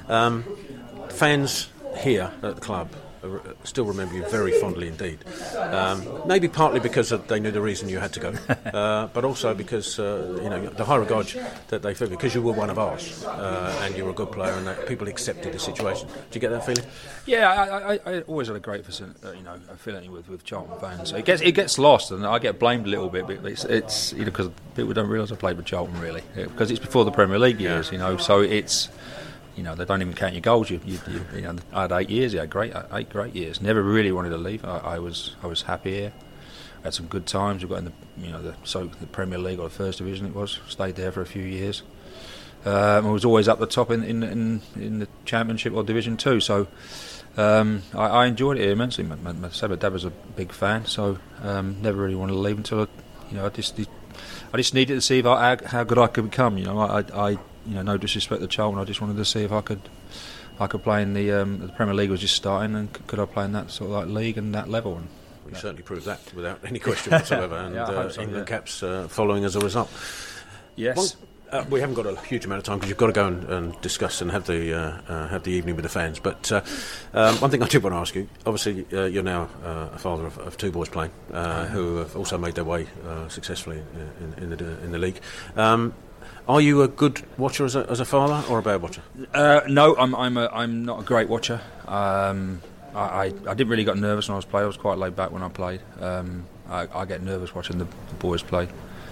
Fans here at the club still remember you very fondly indeed. Maybe partly because they knew the reason you had to go, but also because the high regard that they feel because you were one of ours and you were a good player and that people accepted the situation. Did you get that feeling? Yeah, I always had a great feeling with Charlton fans. It gets lost, and I get blamed a little bit. But it's because people don't realise I played with Charlton really, because it's before the Premier League years. So it's. you know, they don't even count your goals. You know, I had 8 years. I had eight great years. Never really wanted to leave. I was happy here. Had some good times. We got in the Premier League or the First Division. It was stayed there for a few years. I was always up the top in the Championship or Division 2. So I enjoyed it here immensely. My dad was a big fan, so never really wanted to leave until I just needed to see how good I could become. You know, I no disrespect to Charlton. I just wanted to see if I could play in the Premier League was just starting, and could I play in that sort of like league and that level. And you certainly proved that without any question whatsoever, and England caps following as a result. Yes. We haven't got a huge amount of time because you've got to go and discuss and have the evening with the fans. But one thing I did want to ask you, obviously you're now a father of two boys playing who have also made their way successfully in the league. Are you a good watcher as a father or a bad watcher? No, I'm not a great watcher. I didn't really get nervous when I was playing. I was quite laid back when I played. I get nervous watching the boys play.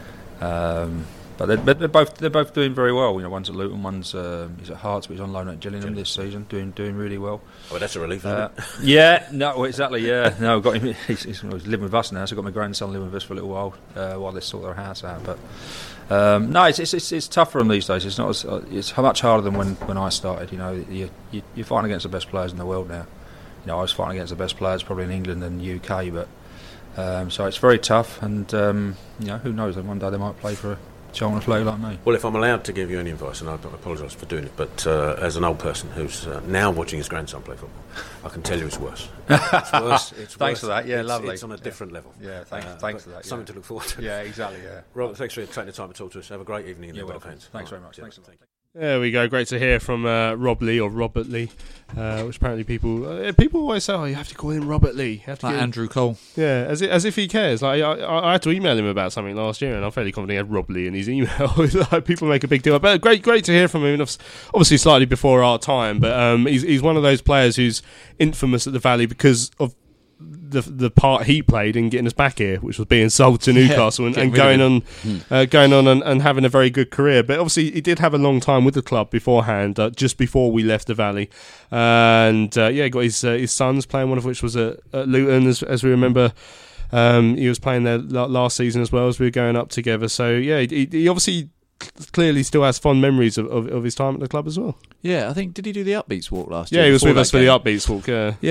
But they're both doing very well. You know, one's at Luton, one's he's at Hearts, but he's on loan at Gillingham this season, doing really well. Oh, that's a relief, isn't it? Yeah, no, exactly. Yeah, no, got him. He's living with us now, so I've got my grandson living with us for a little while they sort their house out. But no, it's tough for them these days. It's not. It's much harder than when I started. You know, you're fighting against the best players in the world now. You know, I was fighting against the best players probably in England and the UK, but so it's very tough. And you know, who knows? One day they might play for a Charlton flag like me. Well, if I'm allowed to give you any advice, and I apologise for doing it, but as an old person who's now watching his grandson play football, I can tell you it's worse. It's worse. It's thanks worse. for that. Yeah, lovely. It's on a different level. Yeah, thanks for that. Something to look forward to. Yeah, exactly. Yeah. Robert, thanks for taking the time to talk to us. Have a great evening in the fans. Thanks very much. Thanks. There we go. Great to hear from Rob Lee, or Robert Lee, which apparently people always say, "Oh, you have to call him Robert Lee." You have to like Andrew Cole. Yeah, as if he cares. Like I had to email him about something last year, and I'm fairly confident he had Rob Lee in his email. Like, people make a big deal, but great to hear from him. Obviously, slightly before our time, but he's one of those players who's infamous at the Valley because of the part he played in getting us back here, which was being sold to Newcastle and going on and having a very good career. But obviously he did have a long time with the club beforehand, just before we left the Valley, and got his sons playing, one of which was at Luton, as we remember. He was playing there last season as well as we were going up together. So yeah, he obviously clearly still has fond memories of his time at the club as well. Yeah, I think, did he do the Upbeats walk last year? Yeah, he was with us for the Upbeats walk.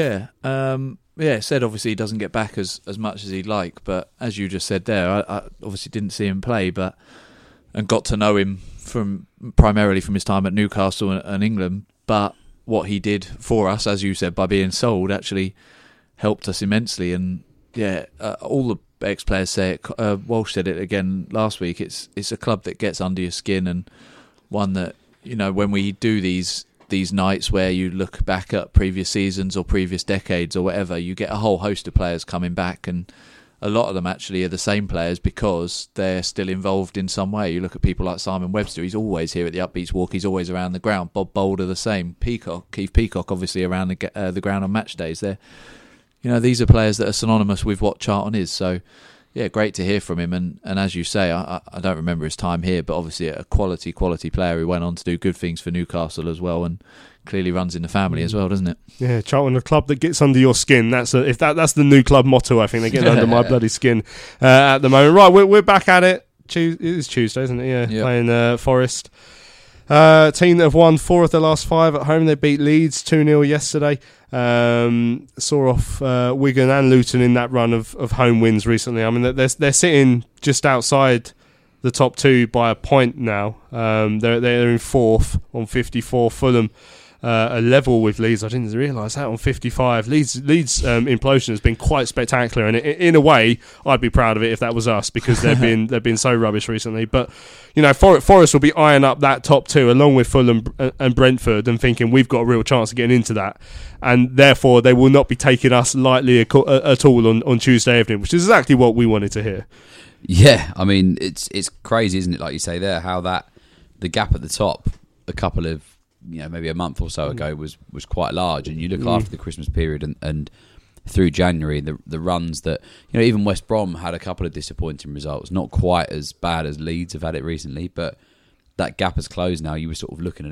Yeah, said obviously he doesn't get back as much as he'd like, but as you just said there, I obviously didn't see him play, and got to know him primarily from his time at Newcastle and England. But what he did for us, as you said, by being sold, actually helped us immensely. And yeah, all the ex-players say it. Walsh said it again last week. It's a club that gets under your skin, and one that, you know, when we do these nights where you look back at previous seasons or previous decades or whatever, you get a whole host of players coming back, and a lot of them actually are the same players because they're still involved in some way. You look at people like Simon Webster, he's always here at the Upbeats walk, he's always around the ground. Bob Boulder the same. Keith Peacock obviously around the ground on match days. These are players that are synonymous with what Charlton is. So yeah, great to hear from him, and as you say, I don't remember his time here, but obviously a quality player who went on to do good things for Newcastle as well, and clearly runs in the family as well, doesn't it? Yeah, Charlton, a club that gets under your skin. That's the new club motto. I think they're getting under my bloody skin at the moment. Right, we're back at it. It is Tuesday, isn't it? Yeah, yep. Playing Forest. Team that have won 4 of their last 5 at home. They beat Leeds 2-0 yesterday. Saw off Wigan and Luton in that run of home wins recently. I mean, they're sitting just outside the top 2 by a point now. They're in 4th on 54. Fulham a level with Leeds. I didn't realise that, on 55. Leeds implosion has been quite spectacular, and in a way, I'd be proud of it if that was us, because they've been so rubbish recently. But you know, Forest will be eyeing up that top 2 along with Fulham and Brentford, and thinking we've got a real chance of getting into that, and therefore they will not be taking us lightly at all on Tuesday evening, which is exactly what we wanted to hear. Yeah, I mean, it's crazy, isn't it? Like you say there, how the gap at the top, a couple of, maybe a month or so ago was quite large, and you look after the Christmas period and through January, the runs that, even West Brom had a couple of disappointing results, not quite as bad as Leeds have had it recently, but that gap has closed now. You were sort of looking at it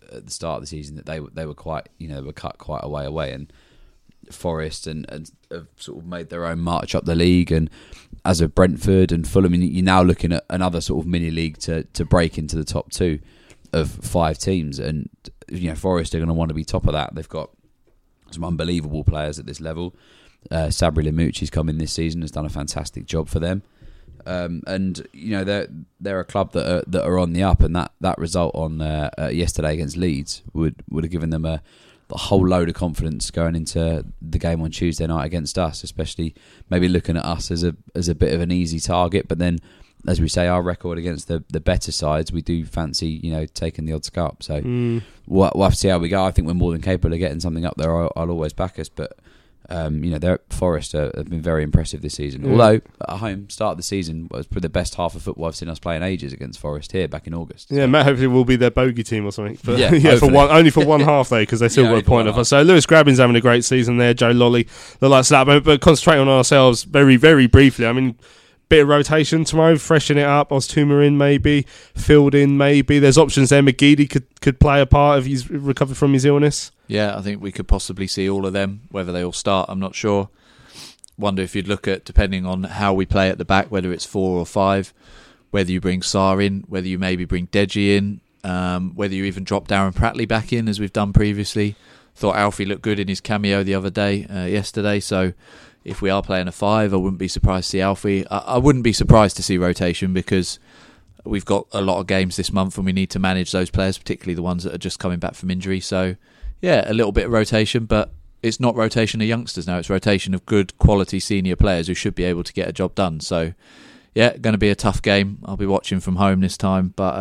at the start of the season that they were quite, they were cut quite a way away, and Forest and have sort of made their own march up the league, and as of Brentford and Fulham, you're now looking at another sort of mini league to break into the top 2 of 5 teams, and Forest are going to want to be top of that. They've got some unbelievable players at this level. Sabri Lamouchi's come in this season, has done a fantastic job for them. And they're a club that are on the up, and that result on yesterday against Leeds would have given them a whole load of confidence going into the game on Tuesday night against us, especially maybe looking at us as a bit of an easy target. But then, as we say, our record against the better sides, we do fancy taking the odds up. So we'll have to see how we go. I think we're more than capable of getting something up there. I'll always back us, but. Forest have been very impressive this season. Although at home, start of the season was probably the best half of football I've seen us play in ages against Forest here back in August. Yeah, Matt hopefully will be their bogey team or something. But only for one half though, because they still got a point of us. So Lewis Grabbin's having a great season there. Joe Lolly, the likes of that. But concentrating on ourselves very, very briefly. I mean, bit of rotation tomorrow, freshen it up. Oztumer in maybe, Field in maybe. There's options there. McGeady could play a part if he's recovered from his illness. Yeah, I think we could possibly see all of them. Whether they all start, I'm not sure. Wonder if you'd look at, depending on how we play at the back, whether it's 4 or 5, whether you bring Sarr in, whether you maybe bring Deji in, whether you even drop Darren Pratley back in as we've done previously. Thought Alfie looked good in his cameo the other day, yesterday. So if we are playing a 5, I wouldn't be surprised to see Alfie. I wouldn't be surprised to see rotation, because we've got a lot of games this month and we need to manage those players, particularly the ones that are just coming back from injury. So yeah, a little bit of rotation, but it's not rotation of youngsters now. It's rotation of good quality senior players who should be able to get a job done. So yeah, going to be a tough game. I'll be watching from home this time, but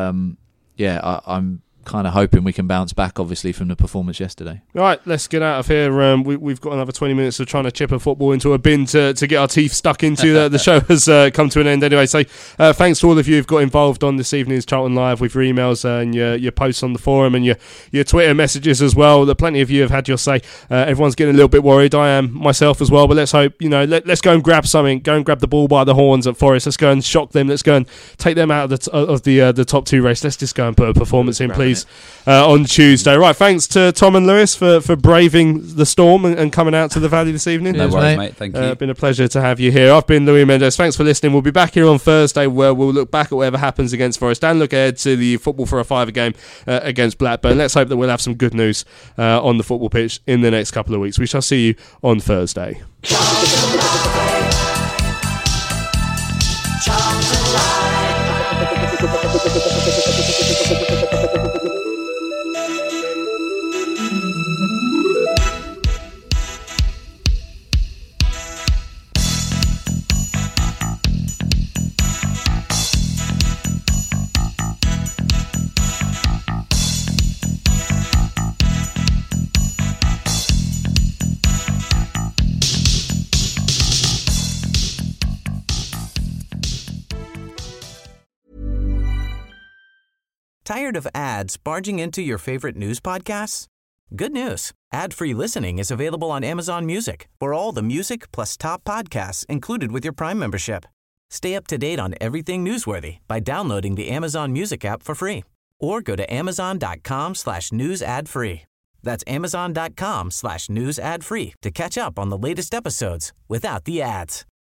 I'm kind of hoping we can bounce back, obviously, from the performance yesterday. All right, let's get out of here. We've got another 20 minutes of trying to chip a football into a bin to get our teeth stuck into. The show has come to an end anyway. So thanks to all of you who've got involved on this evening's Charlton Live with your emails and your posts on the forum and your Twitter messages as well. Plenty of you have had your say. Everyone's getting a little bit worried. I am myself as well, but let's hope, let's go and grab something. Go and grab the ball by the horns at Forest. Let's go and shock them. Let's go and take them out of the top 2 race. Let's just go and put a performance in, please. On Tuesday. Right, thanks to Tom and Lewis for braving the storm and coming out to the Valley this evening. No worries, mate. Thank you. Been a pleasure to have you here. I've been Louis Mendes. Thanks for listening. We'll be back here on Thursday, where we'll look back at whatever happens against Forest and look ahead to the football for a 5 game against Blackburn. Let's hope that we'll have some good news on the football pitch in the next couple of weeks. We shall see you on Thursday. Tired of ads barging into your favorite news podcasts? Good news. Ad-free listening is available on Amazon Music for all the music plus top podcasts included with your Prime membership. Stay up to date on everything newsworthy by downloading the Amazon Music app for free or go to amazon.com/news ad free. That's amazon.com/news ad free to catch up on the latest episodes without the ads.